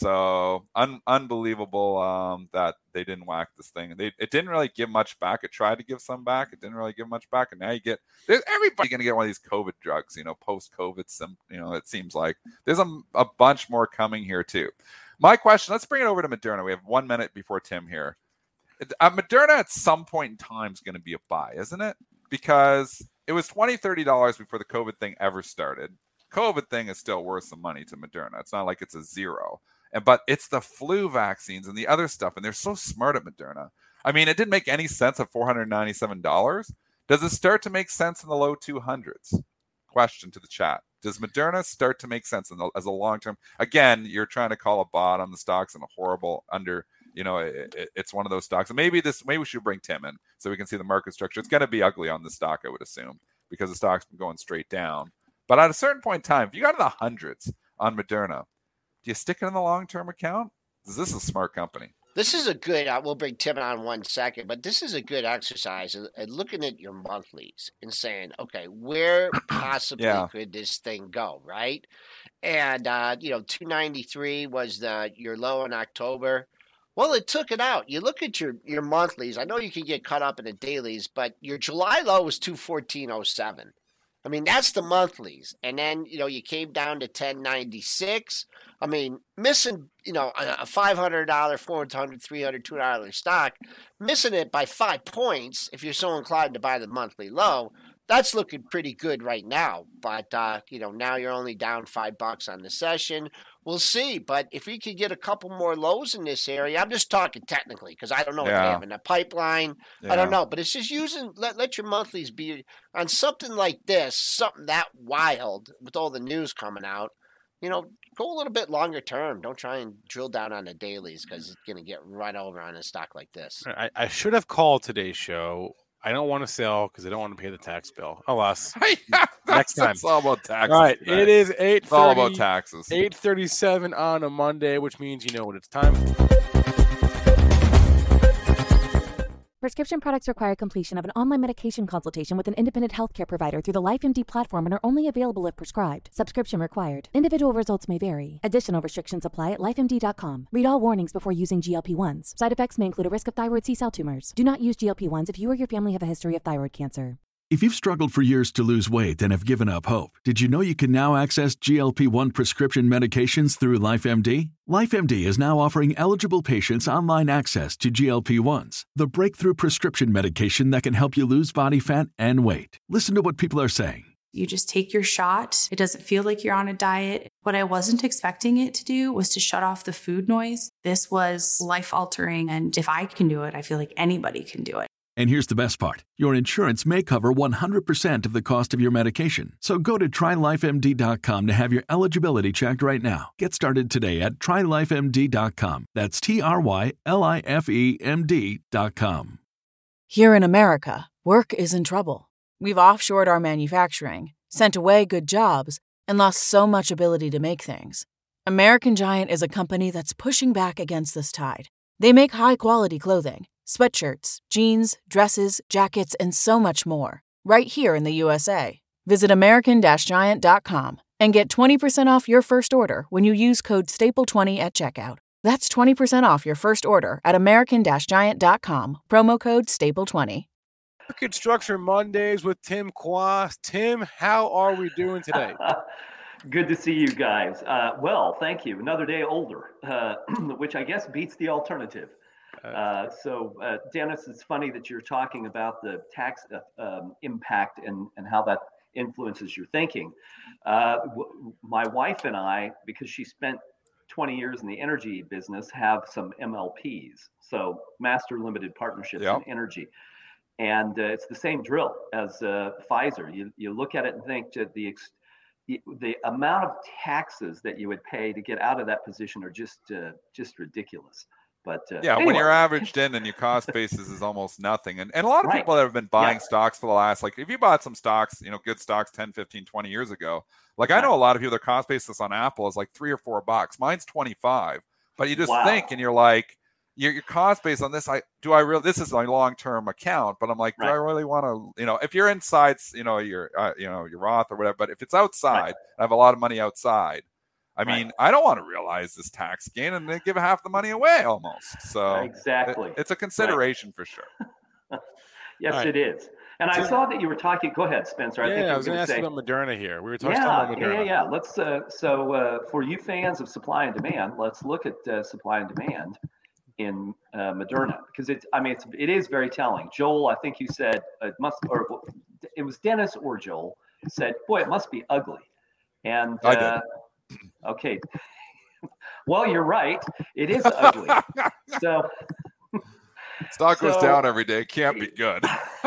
So un- unbelievable um, that they didn't whack this thing. They it didn't really give much back. It tried to give some back. It didn't really give much back. And now you get there's everybody going to get one of these COVID drugs. You know, post-COVID. Some you know, it seems like there's a, a bunch more coming here too. My question. Let's bring it over to Moderna. We have one minute before Tim here. Uh, Moderna at some point in time is going to be a buy, isn't it? Because it was twenty dollars, thirty dollars before the COVID thing ever started. COVID thing is still worth some money to Moderna. It's not like it's a zero. And but it's the flu vaccines and the other stuff, and they're so smart at Moderna. I mean, it didn't make any sense at four hundred ninety-seven dollars. Does it start to make sense in the low two hundreds? Question to the chat. Does Moderna start to make sense in the, as a long-term? Again, you're trying to call a bot on the stocks and a horrible under, you know, it, it, it's one of those stocks. And maybe this, maybe we should bring Tim in so we can see the market structure. It's going to be ugly on the stock, I would assume, because the stock's been going straight down. But at a certain point in time, if you got to the hundreds on Moderna, do you stick it in the long-term account? Because this is a smart company. This is a good, uh, we'll bring Tim on one second, but this is a good exercise at, at looking at your monthlies and saying, okay, where possibly yeah. could this thing go, right? And, uh, you know, two ninety-three was the your low in October. Well, it took it out. You look at your, your monthlies. I know you can get caught up in the dailies, but your July low was two fourteen oh seven. I mean, that's the monthlies. And then, you know, you came down to ten ninety-six. I mean, missing, you know, a five hundred dollars, four hundred dollars, three hundred dollars, two hundred dollars stock, missing it by five points, if you're so inclined to buy the monthly low, that's looking pretty good right now. But, uh, you know, now you're only down five bucks on the session. We'll see. But if we could get a couple more lows in this area, I'm just talking technically because I don't know what yeah. they have in the pipeline. Yeah. I don't know. But it's just using, let, let your monthlies be on something like this, something that wild with all the news coming out. You know, go a little bit longer term. Don't try and drill down on the dailies because it's going to get right over on a stock like this. I, I should have called today's show. I don't want to sell because I don't want to pay the tax bill. Alas, yeah, next time. It's all about taxes. All right, today. it is eight. It's all about taxes. eight thirty-seven on a Monday, which means you know what it's time. Prescription products require completion of an online medication consultation with an independent healthcare provider through the LifeMD platform and are only available if prescribed. Subscription required. Individual results may vary. Additional restrictions apply at life M D dot com. Read all warnings before using G L P ones. Side effects may include a risk of thyroid C-cell tumors. Do not use G L P ones if you or your family have a history of thyroid cancer. If you've struggled for years to lose weight and have given up hope, did you know you can now access G L P one prescription medications through LifeMD? LifeMD is now offering eligible patients online access to G L P ones, the breakthrough prescription medication that can help you lose body fat and weight. Listen to what people are saying. You just take your shot. It doesn't feel like you're on a diet. What I wasn't expecting it to do was to shut off the food noise. This was life-altering, and if I can do it, I feel like anybody can do it. And here's the best part. Your insurance may cover one hundred percent of the cost of your medication. So go to try life M D dot com to have your eligibility checked right now. Get started today at try life M D dot com. That's T R Y L I F E M D dot com. Here in America, work is in trouble. We've offshored our manufacturing, sent away good jobs, and lost so much ability to make things. American Giant is a company that's pushing back against this tide. They make high-quality clothing, sweatshirts, jeans, dresses, jackets, and so much more, right here in the U S A. Visit American Giant dot com and get twenty percent off your first order when you use code staple twenty at checkout. That's twenty percent off your first order at American Giant dot com, promo code staple twenty. Market Structure Mondays with Tim Quast. Tim, how are we doing today? Good to see you guys. Uh, well, thank you. Another day older, uh, which I guess beats the alternative. Uh, so, uh, Dennis, it's funny that you're talking about the tax uh, um, impact and, and how that influences your thinking. Uh, w- my wife and I, because she spent twenty years in the energy business, have some M L Ps, so Master Limited Partnerships Yep. in Energy. And uh, it's the same drill as uh, Pfizer. You you look at it and think that the ex- the, the amount of taxes that you would pay to get out of that position are just uh, just ridiculous. But uh, yeah, anyway. when you're averaged in and your cost basis is almost nothing. And and a lot of Right. people that have been buying Yeah. stocks for the last, like if you bought some stocks, you know, good stocks ten, fifteen, twenty years ago, like I know a lot of people, their cost basis on Apple is like three or four bucks. Mine's twenty-five. But you just Wow. think and you're like, your, your cost base on this, I do I really, this is my long-term account, but I'm like, do Right. I really want to, you know, if you're inside, you know, your, uh, you know, your Roth or whatever, but if it's outside, Right. I have a lot of money outside. I Right. mean, I don't want to realize this tax gain and then give half the money away almost. So Exactly. it- it's a consideration for sure. Yes, All right. it is. And I So- saw that you were talking. Go ahead, Spencer. I think yeah, you I were was going going to to ask say. you about Moderna here. We were talking Yeah, about yeah, Moderna. yeah, yeah. Let's. Uh, so uh, for you fans of supply and demand, let's look at uh, supply and demand in uh, Moderna because it's. I mean, it's. It is very telling. Joel, I think you said it must, or it was Dennis or Joel said, "Boy, it must be ugly." And I did. uh, okay. Well, you're right. It is ugly. So stock so, goes down every day. Can't be good.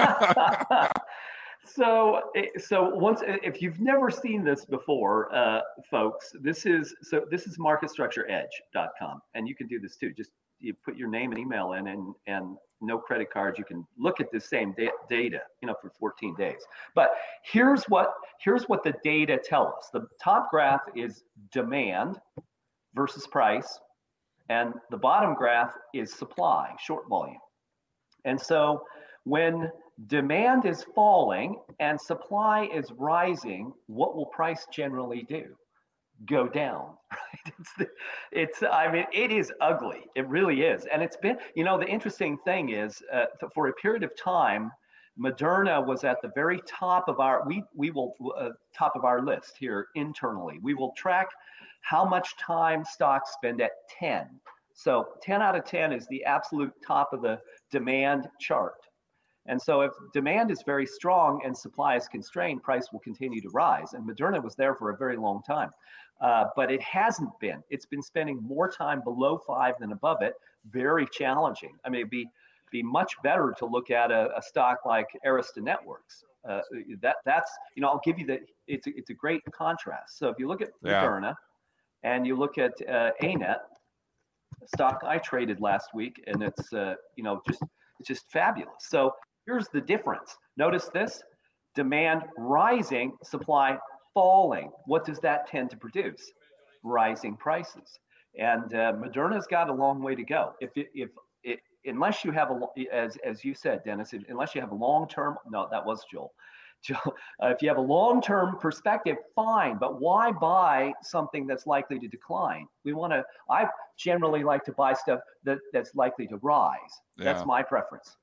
So, so once, if you've never seen this before, uh, folks, this is so this is market structure edge dot com, and you can do this too. Just you put your name and email in, and and no credit cards. You can look at the same da- data, you know, for fourteen days. But here's what here's what the data tell us. The top graph is demand versus price, and the bottom graph is supply, short volume. And so when demand is falling and supply is rising, what will price generally do? Go down, right? It's, the, it's, I mean, it is ugly. It really is. And it's been, you know, the interesting thing is uh, for a period of time, Moderna was at the very top of our, we, we will, uh, top of our list here internally. We will track how much time stocks spend at ten. So ten out of ten is the absolute top of the demand chart. And so if demand is very strong and supply is constrained, price will continue to rise. And Moderna was there for a very long time. Uh, but it hasn't been. It's been spending more time below five than above it. Very challenging. I mean, it'd be, be much better to look at a, a stock like Arista Networks. Uh, that That's, you know, I'll give you the, it's a, it's a great contrast. So if you look at yeah. Moderna and you look at uh, A net, stock I traded last week, and it's, uh, you know, just, it's just fabulous. So here's the difference. Notice this, demand rising, supply falling. What does that tend to produce? Rising prices. And uh, Moderna's got a long way to go. If, it, if it, unless you have a, as, as you said, Dennis, unless you have a long-term, no, that was Joel. Joel uh, if you have a long-term perspective, fine, but why buy something that's likely to decline? We want to, I generally like to buy stuff that, that's likely to rise. Yeah. That's my preference.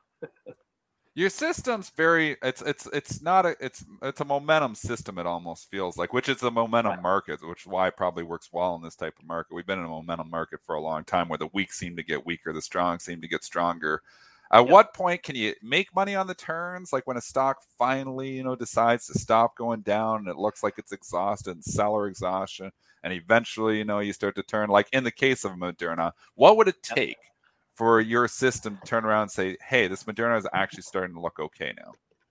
Your system's very it's it's it's not a it's it's a momentum system, it almost feels like, which is a momentum right. market, which is why it probably works well in this type of market. We've been in a momentum market for a long time where the weak seem to get weaker, the strong seem to get stronger. At yep. what point can you make money on the turns? Like when a stock finally, you know, decides to stop going down and it looks like it's exhausted and seller exhaustion, and eventually, you know, you start to turn, like in the case of Moderna, what would it take yep. for your system to turn around and say, hey, this Moderna is actually starting to look okay now?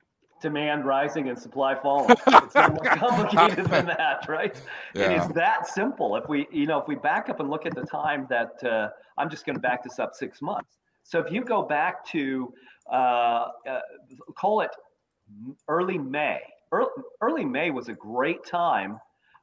Demand rising and supply falling. It's not more complicated than that, right? Yeah. It is that simple. If we, you know, if we back up and look at the time that, uh, I'm just going to back this up six months. So if you go back to, uh, uh, call it early May, early, early May was a great time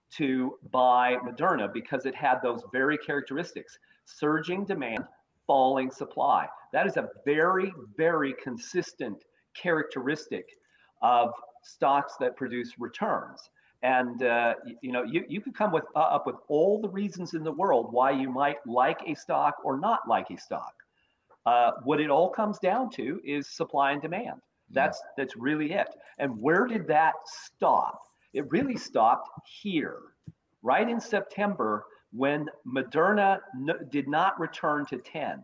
to buy Moderna because it had those very characteristics: surging demand, falling supply. That is a very, very consistent characteristic of stocks that produce returns. And uh, you know, you, you could come with uh, up with all the reasons in the world why you might like a stock or not like a stock. Uh, what it all comes down to is supply and demand. That's that's really it. And where did that stop? It really stopped here, right in September, when Moderna n- did not return to ten.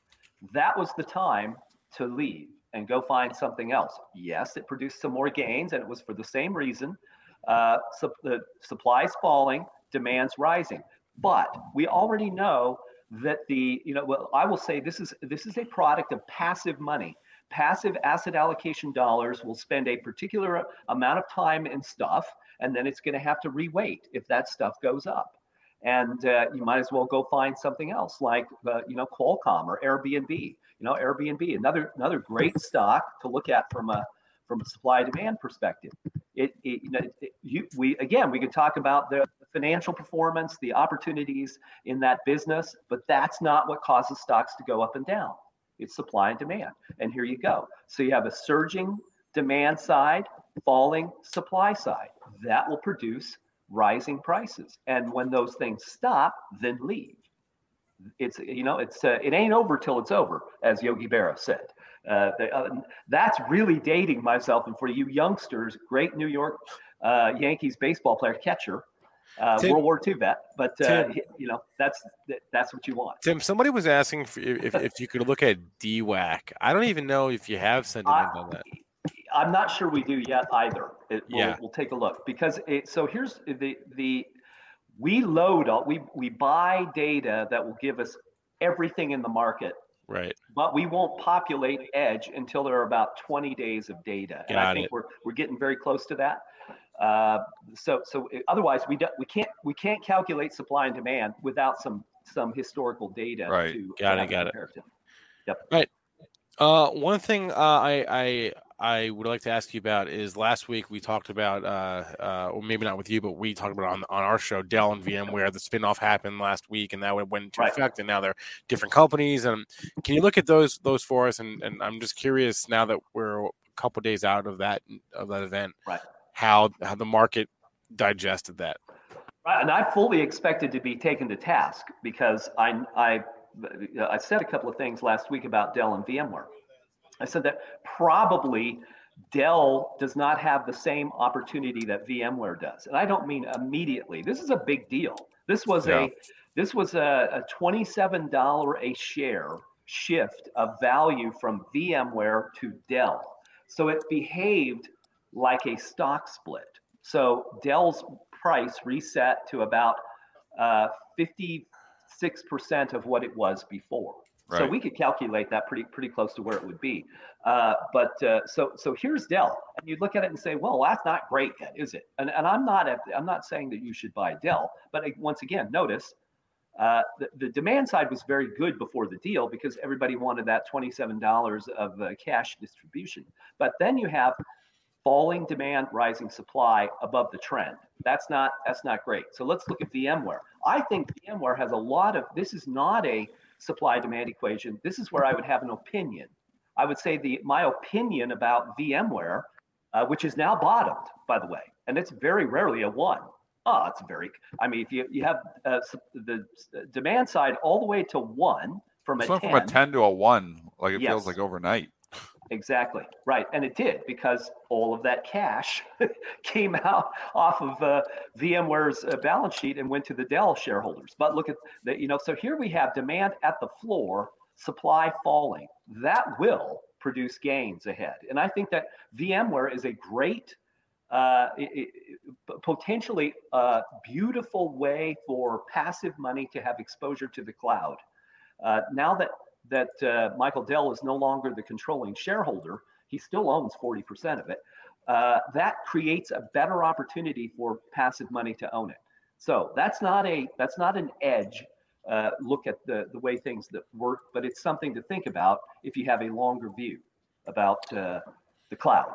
That was the time to leave and go find something else. Yes, it produced some more gains, and it was for the same reason. Uh, so the supply's falling, demand's rising. But we already know that the, you know, well, I will say this is this is a product of passive money. Passive asset allocation dollars will spend a particular amount of time in stuff, and then it's going to have to reweight if that stuff goes up. And uh, you might as well go find something else like, uh, you know, Qualcomm or Airbnb. You know, Airbnb, another another great stock to look at from a from a supply demand perspective. It, it, you know, it, you, we again, we could talk about the financial performance, the opportunities in that business, but that's not what causes stocks to go up and down. It's supply and demand. And here you go. So you have a surging demand side, falling supply side. That will produce rising prices. And when those things stop, then leave. It's, you know, it's uh, it ain't over till it's over, as Yogi Berra said. Uh, they, uh, that's really dating myself. And for you youngsters, great New York uh, Yankees baseball player, catcher, uh, Tim, World War Two vet. But uh, Tim, you know, that's that's what you want. Tim, somebody was asking for if if you could look at D WAC. I don't even know if you have sentiment I, on that. I'm not sure we do yet either. It, we'll, yeah, we'll take a look because it, so here's the the we load all, we, we buy data that will give us everything in the market. Right. But we won't populate Edge until there are about twenty days of data. And Got I think it. we're we're getting very close to that. Uh, so so otherwise we do, we can't we can't calculate supply and demand without some some historical data. Right. To Got it, have a got it. comparative. Yep. Right. Uh, one thing uh, I I I would like to ask you about is last week we talked about, uh, uh, or maybe not with you, but we talked about on on our show, Dell and VMware. The spinoff happened last week, and that went into Right. effect, and now they're different companies. And can you look at those those for us? And, and I'm just curious now that we're a couple days out of that of that event, Right. how how the market digested that. Right. And I fully expected to be taken to task because I I I said a couple of things last week about Dell and VMware. I said that probably Dell does not have the same opportunity that VMware does. And I don't mean immediately. This is a big deal. This was Yeah. a this was a, a twenty-seven dollars a share shift of value from VMware to Dell. So it behaved like a stock split. So Dell's price reset to about uh, fifty-six percent of what it was before. So Right. we could calculate that pretty pretty close to where it would be. Uh, but uh, so so here's Dell, and you look at it and say, well, that's not great yet, is it? And and I'm not at, I'm not saying that you should buy Dell, but once again, notice uh, the, the demand side was very good before the deal because everybody wanted that twenty-seven dollars of uh, cash distribution. But then you have falling demand, rising supply above the trend. That's not that's not great. So let's look at VMware. I think VMware has a lot of. This is not a supply demand equation. This is where I would have an opinion. I would say the my opinion about VMware, uh, which is now bottomed, by the way, and it's very rarely a one. Oh, it's very. I mean, if you you have uh, the demand side all the way to one from It's a went ten, from a ten to a one. Like it Yes. feels like overnight. Exactly. Right. And it did because all of that cash came out off of uh, VMware's uh, balance sheet and went to the Dell shareholders. But look at the, you know, so here we have demand at the floor, supply falling. That will produce gains ahead. And I think that VMware is a great, uh, it, it, potentially a beautiful way for passive money to have exposure to the cloud. Uh, now that that uh, Michael Dell is no longer the controlling shareholder, he still owns forty percent of it. Uh, that creates a better opportunity for passive money to own it. So that's not a that's not an edge uh, look at the, the way things that work, but it's something to think about if you have a longer view about uh, the cloud.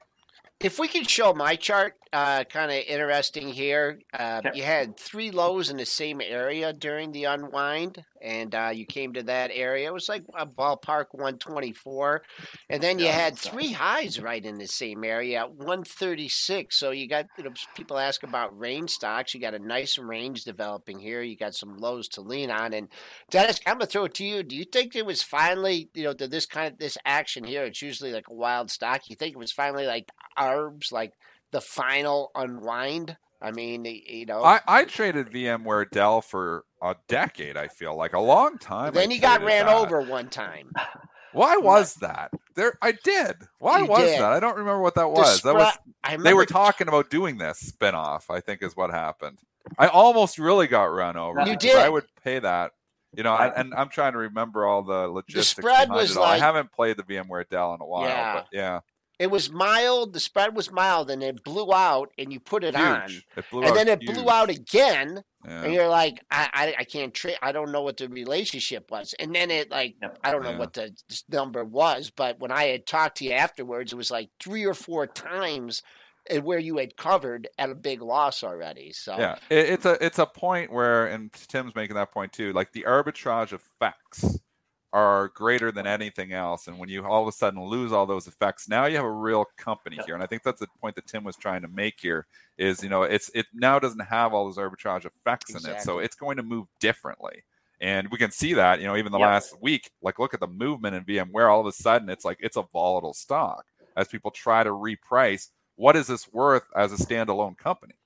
If we could show my chart, uh, kind of interesting here. Uh, Okay. You had three lows in the same area during the unwind, and uh, you came to that area. It was like a ballpark one twenty-four. And then you Yeah, had so- three highs right in the same area at one thirty-six. So you got, you know, people ask about range stocks. You got a nice range developing here. You got some lows to lean on. And Dennis, I'm going to throw it to you. Do you think it was finally, you know, to this kind of this action here? It's usually like a wild stock. You think it was finally like A R Bs, like the final unwind? I mean, you know. I, I traded VMware Dell for a decade, I feel like. A long time. then I you got traded ran that. over one time. Why was that? There I did. Why You was did. that? I don't remember what that The was. That was spra- I they remember were talking about doing this spinoff, I think is what happened. I almost really got run over. You because did. I would pay that. You know, Right. and, and I'm trying to remember all the logistics. spread behind was it all. I like- haven't played the VMware Dell in a while, Yeah. but yeah. It was mild. The spread was mild, and it blew out, and you put it on, Huge. It blew and out then it huge. blew out again, Yeah. and you're like, I, I, I can't trade. I don't know what the relationship was, and then it like, Yep. I don't know Yeah. what the s- number was, but when I had talked to you afterwards, it was like three or four times uh, where you had covered at a big loss already. So Yeah, it, it's a it's a point where, and Tim's making that point too. Like the arbitrage effects are greater than anything else, and when you all of a sudden lose all those effects, now you have a real company Yep. here. And I think that's the point that Tim was trying to make here. Is you know it's it now doesn't have all those arbitrage effects in it, so Exactly. it's going to move differently. And we can see that, you know, even the Yep. last week, like look at the movement in VMware. All of a sudden, it's like it's a volatile stock as people try to reprice. What is this worth as a standalone company?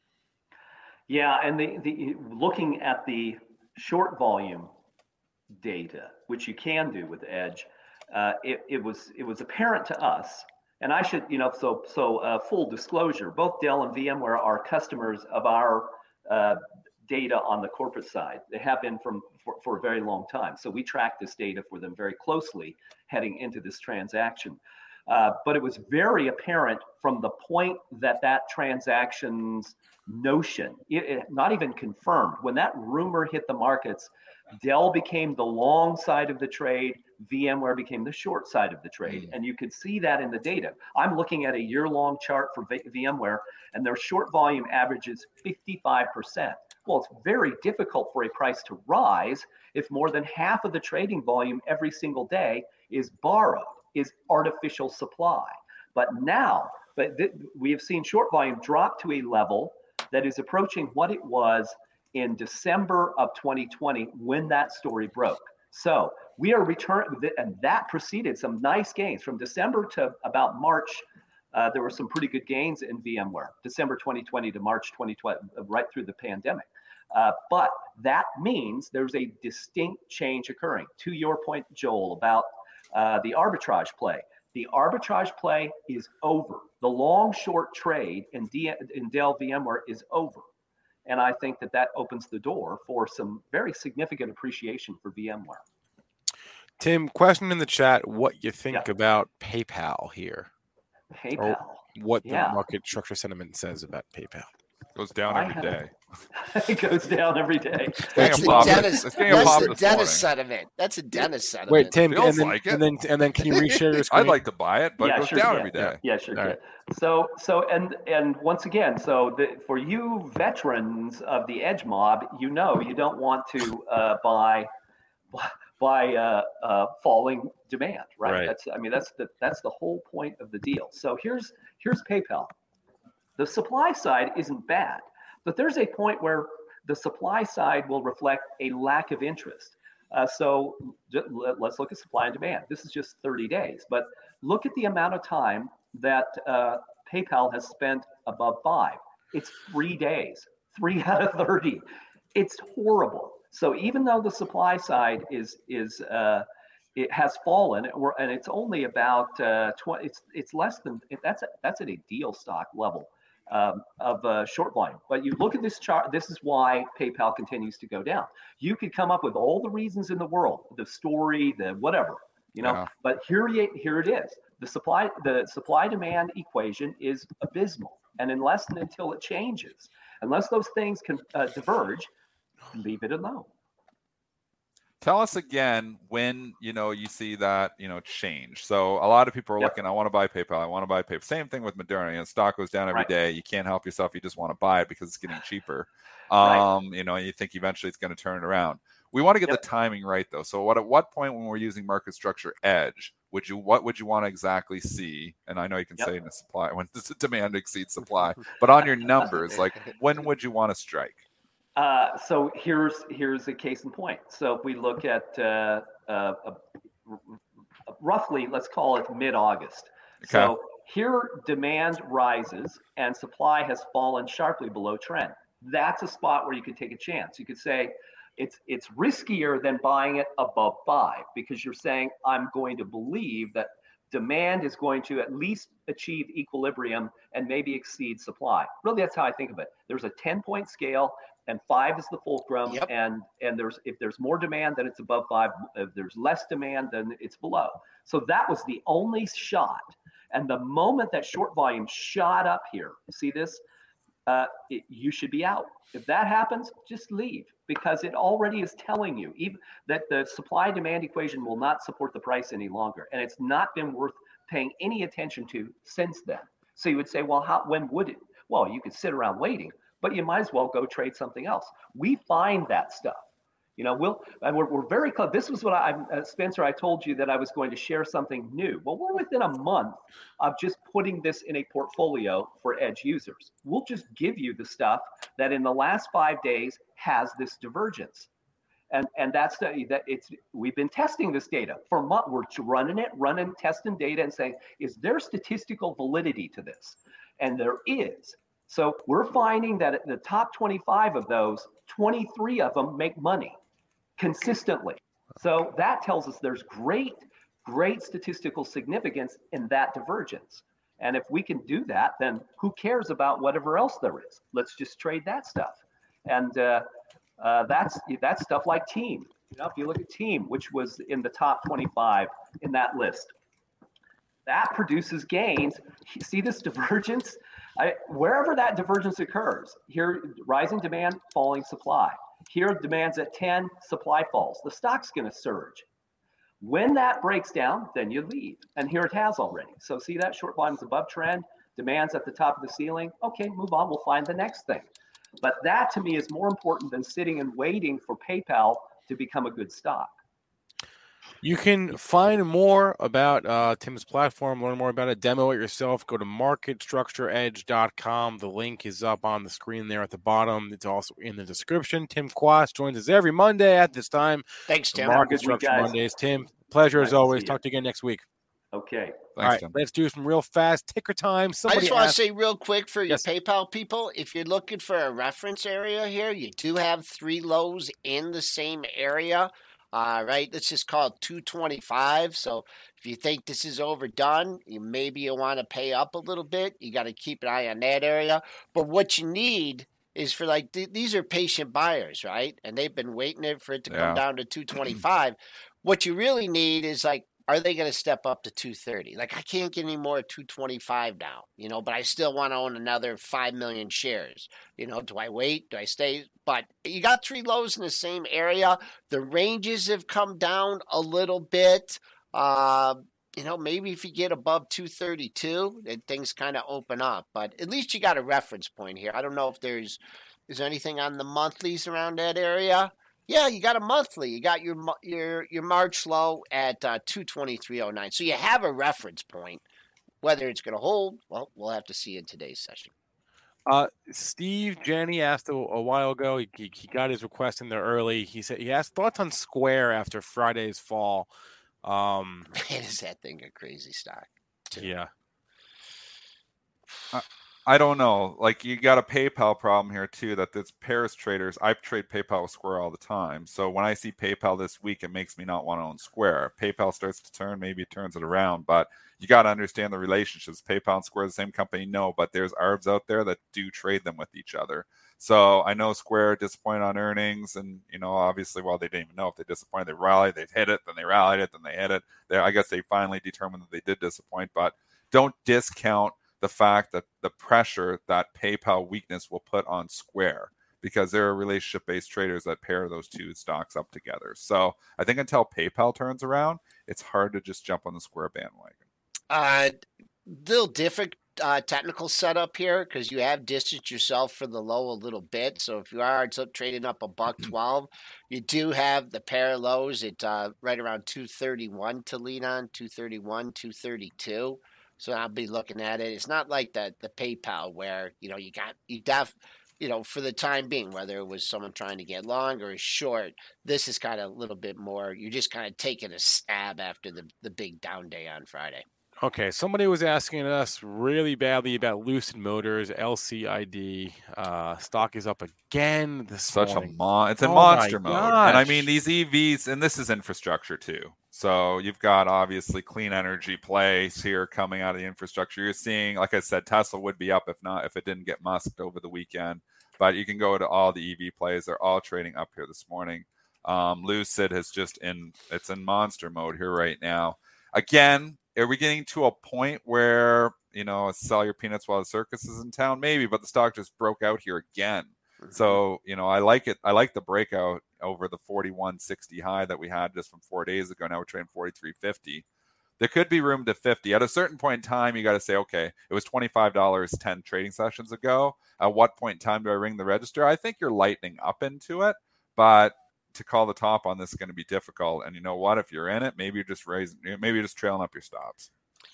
Yeah, and the, the looking at the short volume data, which you can do with Edge, uh, it, it was it was apparent to us, and I should, you know, so so uh, full disclosure, both Dell and VMware are customers of our uh, data on the corporate side. They have been from for, for a very long time. So we track this data for them very closely heading into this transaction. Uh, but it was very apparent from the point that that transaction's notion, it, it, not even confirmed, when that rumor hit the markets, Dell became the long side of the trade, VMware became the short side of the trade. Mm. And you could see that in the data. I'm looking at a year-long chart for v- VMware, and their short volume averages fifty-five percent. Well, it's very difficult for a price to rise if more than half of the trading volume every single day is borrowed, is artificial supply. But now, but th- we have seen short volume drop to a level that is approaching what it was in December of twenty twenty when that story broke. So we are returning, and that preceded some nice gains from December to about March. Uh, there were some pretty good gains in VMware, December twenty twenty to March twenty twenty, right through the pandemic. Uh, but that means there's a distinct change occurring. To your point, Joel, about uh, the arbitrage play. The arbitrage play is over. The long-short trade in, D- in Dell VMware is over. And I think that that opens the door for some very significant appreciation for VMware. Tim, question in the chat, what you think Yeah. about PayPal here? PayPal. Or what the Yeah. market structure sentiment says about PayPal. Goes down I every have- day. It goes down every day. That's the pop this- Dennis, it's getting a that's pop the this Dennis morning. sentiment. That's a Dennis sentiment. Wait, Tim, Feels and then, like it. and then and then can you reshare your screen? I'd like to buy it, but Yeah, it goes sure down can. every day. Yeah, sure. All can. right. So, so, and and once again, so the, for you veterans of the Edge Mob, you know you don't want to uh, buy by uh, uh, falling demand, right? Right. That's, I mean, that's the that's the whole point of the deal. So here's here's PayPal. The supply side isn't bad, but there's a point where the supply side will reflect a lack of interest. Uh, so j- let- let's look at supply and demand. This is just thirty days, but look at the amount of time that uh, PayPal has spent above five. It's three days, three out of thirty. It's horrible. So even though the supply side is is uh, it has fallen, or, and it's only about uh, twenty. It's it's less than that's a, that's at a deal stock level um, of uh, short volume. But you look at this chart. This is why PayPal continues to go down. You could come up with all the reasons in the world, the story, the whatever, you know. Yeah. But here you, here it is. The supply the supply demand equation is abysmal, and unless and until it changes, unless those things can uh, diverge, leave it alone. Tell us again when, you know, you see that, you know, change. So a lot of people are Yep. looking, I want to buy PayPal. I want to buy PayPal. Same thing with Moderna. You know, stock goes down every Right. day. You can't help yourself. You just want to buy it because it's getting cheaper. Right. Um, you know, you think eventually it's going to turn it around. We want to get Yep. the timing right though. So what at what point when we're using market structure edge, would you what would you want to exactly see? And I know you can Yep. say in the supply when the demand exceeds supply, but on your numbers, like when would you want to strike? Uh, so here's here's a case in point. So if we look at uh, uh, uh, roughly, let's call it mid-August. Okay. So here demand rises and supply has fallen sharply below trend. That's a spot where you could take a chance. You could say it's it's riskier than buying it above five because you're saying I'm going to believe that demand is going to at least achieve equilibrium and maybe exceed supply. Really, that's how I think of it. There's a ten-point scale, and five is the fulcrum. Yep. And and there's if there's more demand, then it's above five. If there's less demand, then it's below. So that was the only shot. And the moment that short volume shot up here, see this? Uh, it, you should be out. If that happens, just leave because it already is telling you even that the supply demand equation will not support the price any longer. And it's not been worth paying any attention to since then. So you would say, well, how, when would it? Well, you could sit around waiting, but you might as well go trade something else. We find that stuff. You know, we'll, and we're, we're very close. This was what I, uh, Spencer, I told you that I was going to share something new. Well, we're within a month of just putting this in a portfolio for Edge users. We'll just give you the stuff that in the last five days has this divergence. And, and that's the, that it's, we've been testing this data for months. We're running it, running, testing data and saying, is there statistical validity to this? And there is. So we're finding that at the top twenty-five of those, twenty-three of them make money consistently. So that tells us there's great, great statistical significance in that divergence. And if we can do that, then who cares about whatever else there is? Let's just trade that stuff. And uh, Uh, that's that's stuff like Team. You know, if you look at Team, which was in the top twenty-five in that list, that produces gains. You see this divergence? I, wherever that divergence occurs, here rising demand, falling supply. Here demand's at ten, supply falls. The stock's going to surge. When that breaks down, then you leave. And here it has already. So see that short bottom's above trend, demand's at the top of the ceiling. Okay, move on. We'll find the next thing. But that to me is more important than sitting and waiting for PayPal to become a good stock. You can find more about uh, Tim's platform, learn more about it, demo it yourself. Go to market structure edge dot com. The link is up on the screen there at the bottom. It's also in the description. Tim Quast joins us every Monday at this time. Thanks, Tim. Market Structure guys. Mondays. Tim, pleasure Nice as to always. see Talk you. to you again next week. Okay. Thanks, All right, Tim. let's do some real fast ticker time. I Somebody just want to asked- say real quick for your Yes. PayPal people, if you're looking for a reference area here, you do have three lows in the same area. Uh, right, let's just call it two twenty-five. So if you think this is overdone, you maybe you want to pay up a little bit. You got to keep an eye on that area. But what you need is for like th- these are patient buyers, right? And they've been waiting it for it to Yeah. come down to two twenty-five. What you really need is like, are they going to step up to two thirty? Like, I can't get any more at two twenty-five now, you know, but I still want to own another five million shares. You know, do I wait? Do I stay? But you got three lows in the same area. The ranges have come down a little bit. Uh, you know, maybe if you get above two thirty-two, then things kind of open up. But at least you got a reference point here. I don't know if there's, is there anything on the monthlies around that area? Yeah, you got a monthly. You got your mo- your your March low at uh, two twenty-three oh nine. So you have a reference point. Whether it's going to hold, well, we'll have to see in today's session. Uh, Steve Jenny asked a, a while ago. He, he he got his request in there early. He said he asked thoughts on Square after Friday's fall. Um, Man, is that thing a crazy stock? yeah. I don't know. Like, you got a PayPal problem here too. That it's pairs traders. I trade PayPal with Square all the time. So when I see PayPal this week, it makes me not want to own Square. PayPal starts to turn, maybe it turns it around. But you got to understand the relationships. PayPal and Square are the same company, no. But there's arbs out there that do trade them with each other. So I know Square disappointed on earnings, and you know, obviously, well, they didn't even know if they disappointed. They rallied, they hit it, then they rallied it, then they hit it. They, I guess they finally determined that they did disappoint. But don't discount the fact that the pressure that PayPal weakness will put on Square, because there are relationship-based traders that pair those two stocks up together. So I think until PayPal turns around, it's hard to just jump on the Square bandwagon. Uh, little different uh, technical setup here because you have distanced yourself from the low a little bit. So if you are trading up a buck twelve, you do have the pair of lows at uh, right around two thirty-one to lean on, two thirty-one, two thirty-two. So I'll be looking at it. It's not like the the PayPal where, you know, you got, you def, you know, for the time being, whether it was someone trying to get long or short, this is kind of a little bit more, you're just kind of taking a stab after the, the big down day on Friday. Okay, somebody was asking us really badly about Lucid Motors, L C I D. Uh, stock is up again this Such morning. a mon, it's in Oh monster my mode. And I gosh. mean, these E Vs, and this is infrastructure too. So you've got obviously clean energy plays here coming out of the infrastructure. You're seeing, like I said, Tesla would be up if not, if it didn't get musked over the weekend. But you can go to all the E V plays. They're all trading up here this morning. Um, Lucid has just in, it's in monster mode here right now. Again, are we getting to a point where, you know, sell your peanuts while the circus is in town? Maybe, but the stock just broke out here again. Mm-hmm. So, you know, I like it. I like the breakout over the forty-one sixty high that we had just from four days ago. Now we're trading forty-three fifty. There could be room to fifty. At a certain point in time, you got to say, okay, it was twenty-five dollars ten trading sessions ago. At what point in time do I ring the register? I think you're lightening up into it, but to call the top on this is going to be difficult. And you know what? If you're in it, maybe you're just raising, maybe you're just trailing up your stops.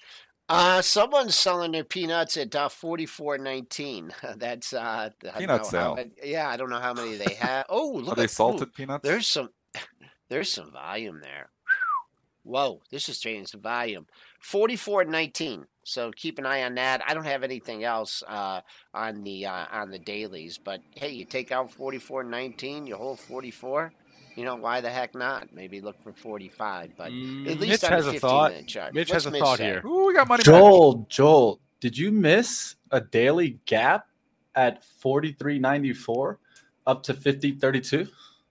Uh, someone's selling their peanuts at uh, forty-four nineteen. That's uh, I Peanut don't know sale. how, yeah, I don't know how many they have. Oh, look Are at they salted ooh, peanuts? There's some, there's some volume there. Whoa, this is trading some volume. forty-four nineteen. So keep an eye on that. I don't have anything else uh, on the uh, on the dailies, but hey, you take out forty-four nineteen, you hold forty-four. You know, why the heck not? Maybe look for forty-five, but Mm, at least Mitch on has the a thought. fifteen-minute chart. Mitch What's has a Mitch thought say? here. Ooh, we got money back. Joel, Joel, did you miss a daily gap at forty-three ninety-four? up to fifty thirty-two.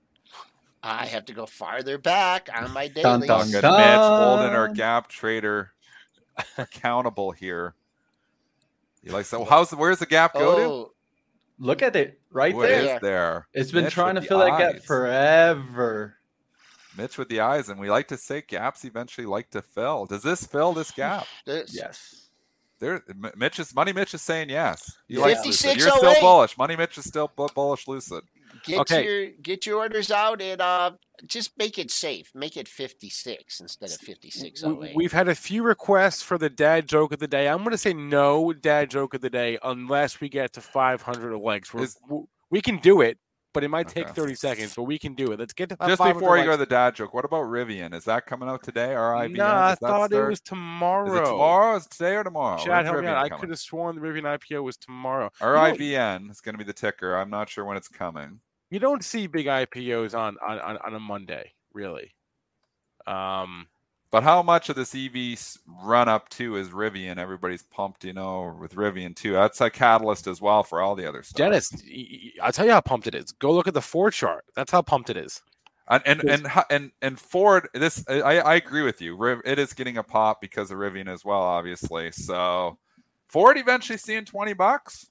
I have to go farther back on my Dun, dailies. dun, Good dun. Mitch holding our gap trader accountable here. You like so? How's the, where's the gap go to? Oh, Look at it right What there. is there? It's been Mitch trying to with fill the that gap eyes. forever. Mitch with the eyes, and we like to say gaps eventually like to fill. Does this fill this gap? this. Yes. There, M- Mitch is Money. Mitch is saying yes. You Yeah. like Lucid. fifty-six You're oh still eight. bullish. Money Mitch is still bu- bullish. Lucid. Get Okay. your get your orders out and uh, just make it safe. Make it fifty-six instead of fifty-six oh We- eight. We've had a few requests for the dad joke of the day. I'm going to say no dad joke of the day unless we get to five hundred likes. We're, Is- w- we can do it, but it might take Okay. thirty seconds. But we can do it. Let's get to Just five hundred before you go likes. to the dad joke, what about Rivian? Is that coming out today? R I V N? No, I Does that thought it start? was tomorrow. Is it tomorrow? Is it today or tomorrow? Chad, When's help me out. Rivian I coming? could have sworn the Rivian I P O was tomorrow. R I V N is going to be the ticker. I'm not sure when it's coming. You don't see big I P Os on on, on, on a Monday, really. Um, But how much of this E V s- run up to is Rivian? Everybody's pumped, you know, with Rivian too. That's a catalyst as well for all the other stuff. Dennis, y- y- I'll tell you how pumped it is. Go look at the Ford chart. That's how pumped it is. And and Because- and ho- and, and Ford, this I, I agree with you. Riv- It is getting a pop because of Rivian as well, obviously. So Ford eventually seeing twenty bucks.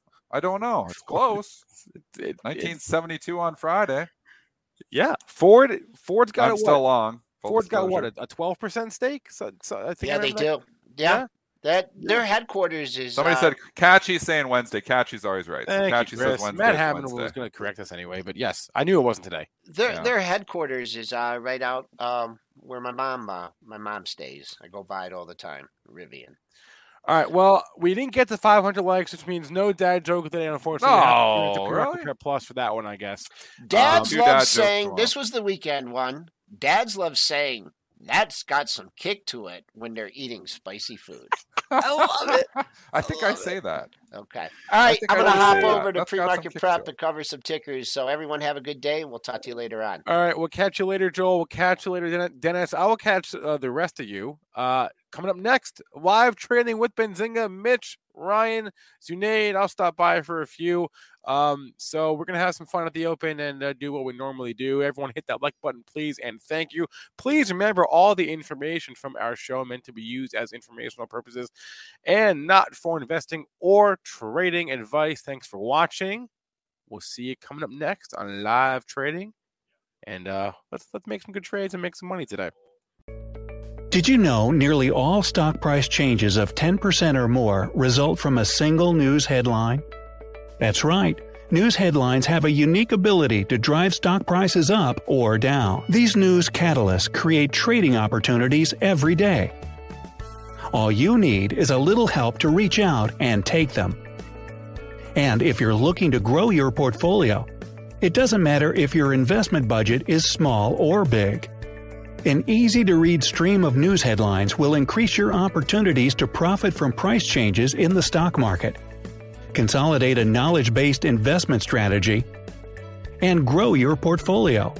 I don't know. It's close. It- it- nineteen seventy-two on Friday. Yeah, Ford. Ford's got I'm a still what? long. Full Ford's got what disclosure. a twelve percent stake. So, so I think I Yeah, they remember do. that. Yeah, Yeah. that their headquarters is. Somebody uh, said Catchy's saying Wednesday. Catchy's always right. So Thank Catchy you, says Chris. Wednesday. Matt is Hammond Wednesday. was going to correct us anyway, but yes, I knew it wasn't today. Their Yeah. their headquarters is uh, right out um, where my mom uh, my mom stays. I go by it all the time. Rivian. All right. Well, we didn't get to five hundred likes, which means no dad joke today. Unfortunately, We have to tune into No, Pre-Market really? Prep Plus for that one, I guess. Dads two love dad jokes saying tomorrow. this was the weekend one. Dads love saying that's got some kick to it when they're eating spicy food. I love it. I think I love say that. Okay. All right. think I'm I going to would hop say that. over to That's got some pre-market kick prep to to cover some tickers. So everyone have a good day, and we'll talk to you later on. All right. We'll catch you later, Joel. We'll catch you later, Den- Dennis. I will catch uh, the rest of you. Uh, coming up next, live trading with Benzinga, Mitch, Ryan, Zunaid. I'll stop by for a few. Um, so we're going to have some fun at the open and uh, do what we normally do. Everyone hit that like button, please, and thank you. Please remember all the information from our show meant to be used as informational purposes and not for investing or trading advice. Thanks for watching. We'll see you coming up next on live trading. And uh, let's let's make some good trades and make some money today. Did you know nearly all stock price changes of ten percent or more result from a single news headline? That's right. News headlines have a unique ability to drive stock prices up or down. These news catalysts create trading opportunities every day. All you need is a little help to reach out and take them. And if you're looking to grow your portfolio, it doesn't matter if your investment budget is small or big. An easy-to-read stream of news headlines will increase your opportunities to profit from price changes in the stock market, consolidate a knowledge-based investment strategy, and grow your portfolio.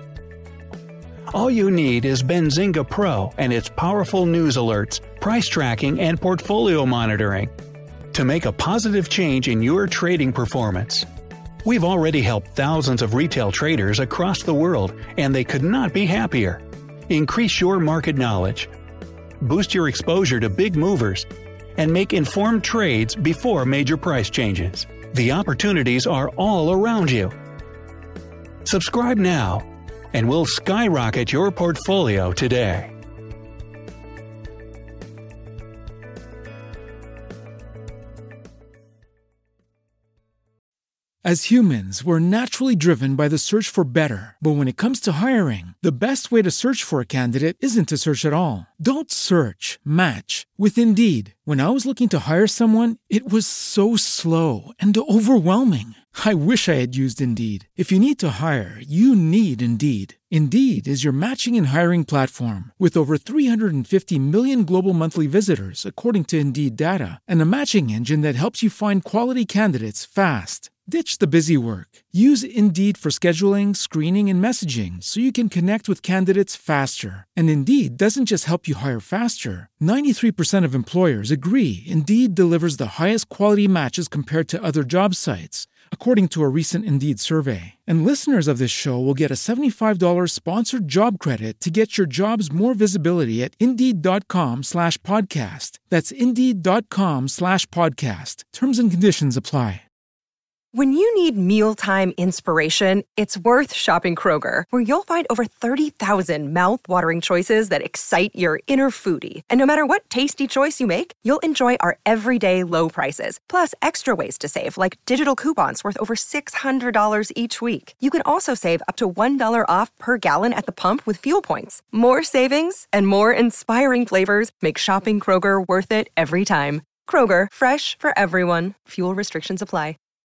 All you need is Benzinga Pro and its powerful news alerts, price tracking, and portfolio monitoring to make a positive change in your trading performance. We've already helped thousands of retail traders across the world, and they could not be happier. Increase your market knowledge, boost your exposure to big movers, and make informed trades before major price changes. The opportunities are all around you. Subscribe now, and we'll skyrocket your portfolio today. As humans, we're naturally driven by the search for better. But when it comes to hiring, the best way to search for a candidate isn't to search at all. Don't search, match with Indeed. When I was looking to hire someone, it was so slow and overwhelming. I wish I had used Indeed. If you need to hire, you need Indeed. Indeed is your matching and hiring platform with over three hundred fifty million global monthly visitors, according to Indeed data, and a matching engine that helps you find quality candidates fast. Ditch the busy work. Use Indeed for scheduling, screening, and messaging so you can connect with candidates faster. And Indeed doesn't just help you hire faster. ninety-three percent of employers agree Indeed delivers the highest quality matches compared to other job sites, according to a recent Indeed survey. And listeners of this show will get a seventy-five dollars sponsored job credit to get your jobs more visibility at Indeed.com slash podcast. That's Indeed.com slash podcast. Terms and conditions apply. When you need mealtime inspiration, it's worth shopping Kroger, where you'll find over thirty thousand mouth-watering choices that excite your inner foodie. And no matter what tasty choice you make, you'll enjoy our everyday low prices, plus extra ways to save, like digital coupons worth over six hundred dollars each week. You can also save up to one dollar off per gallon at the pump with fuel points. More savings and more inspiring flavors make shopping Kroger worth it every time. Kroger, fresh for everyone. Fuel restrictions apply.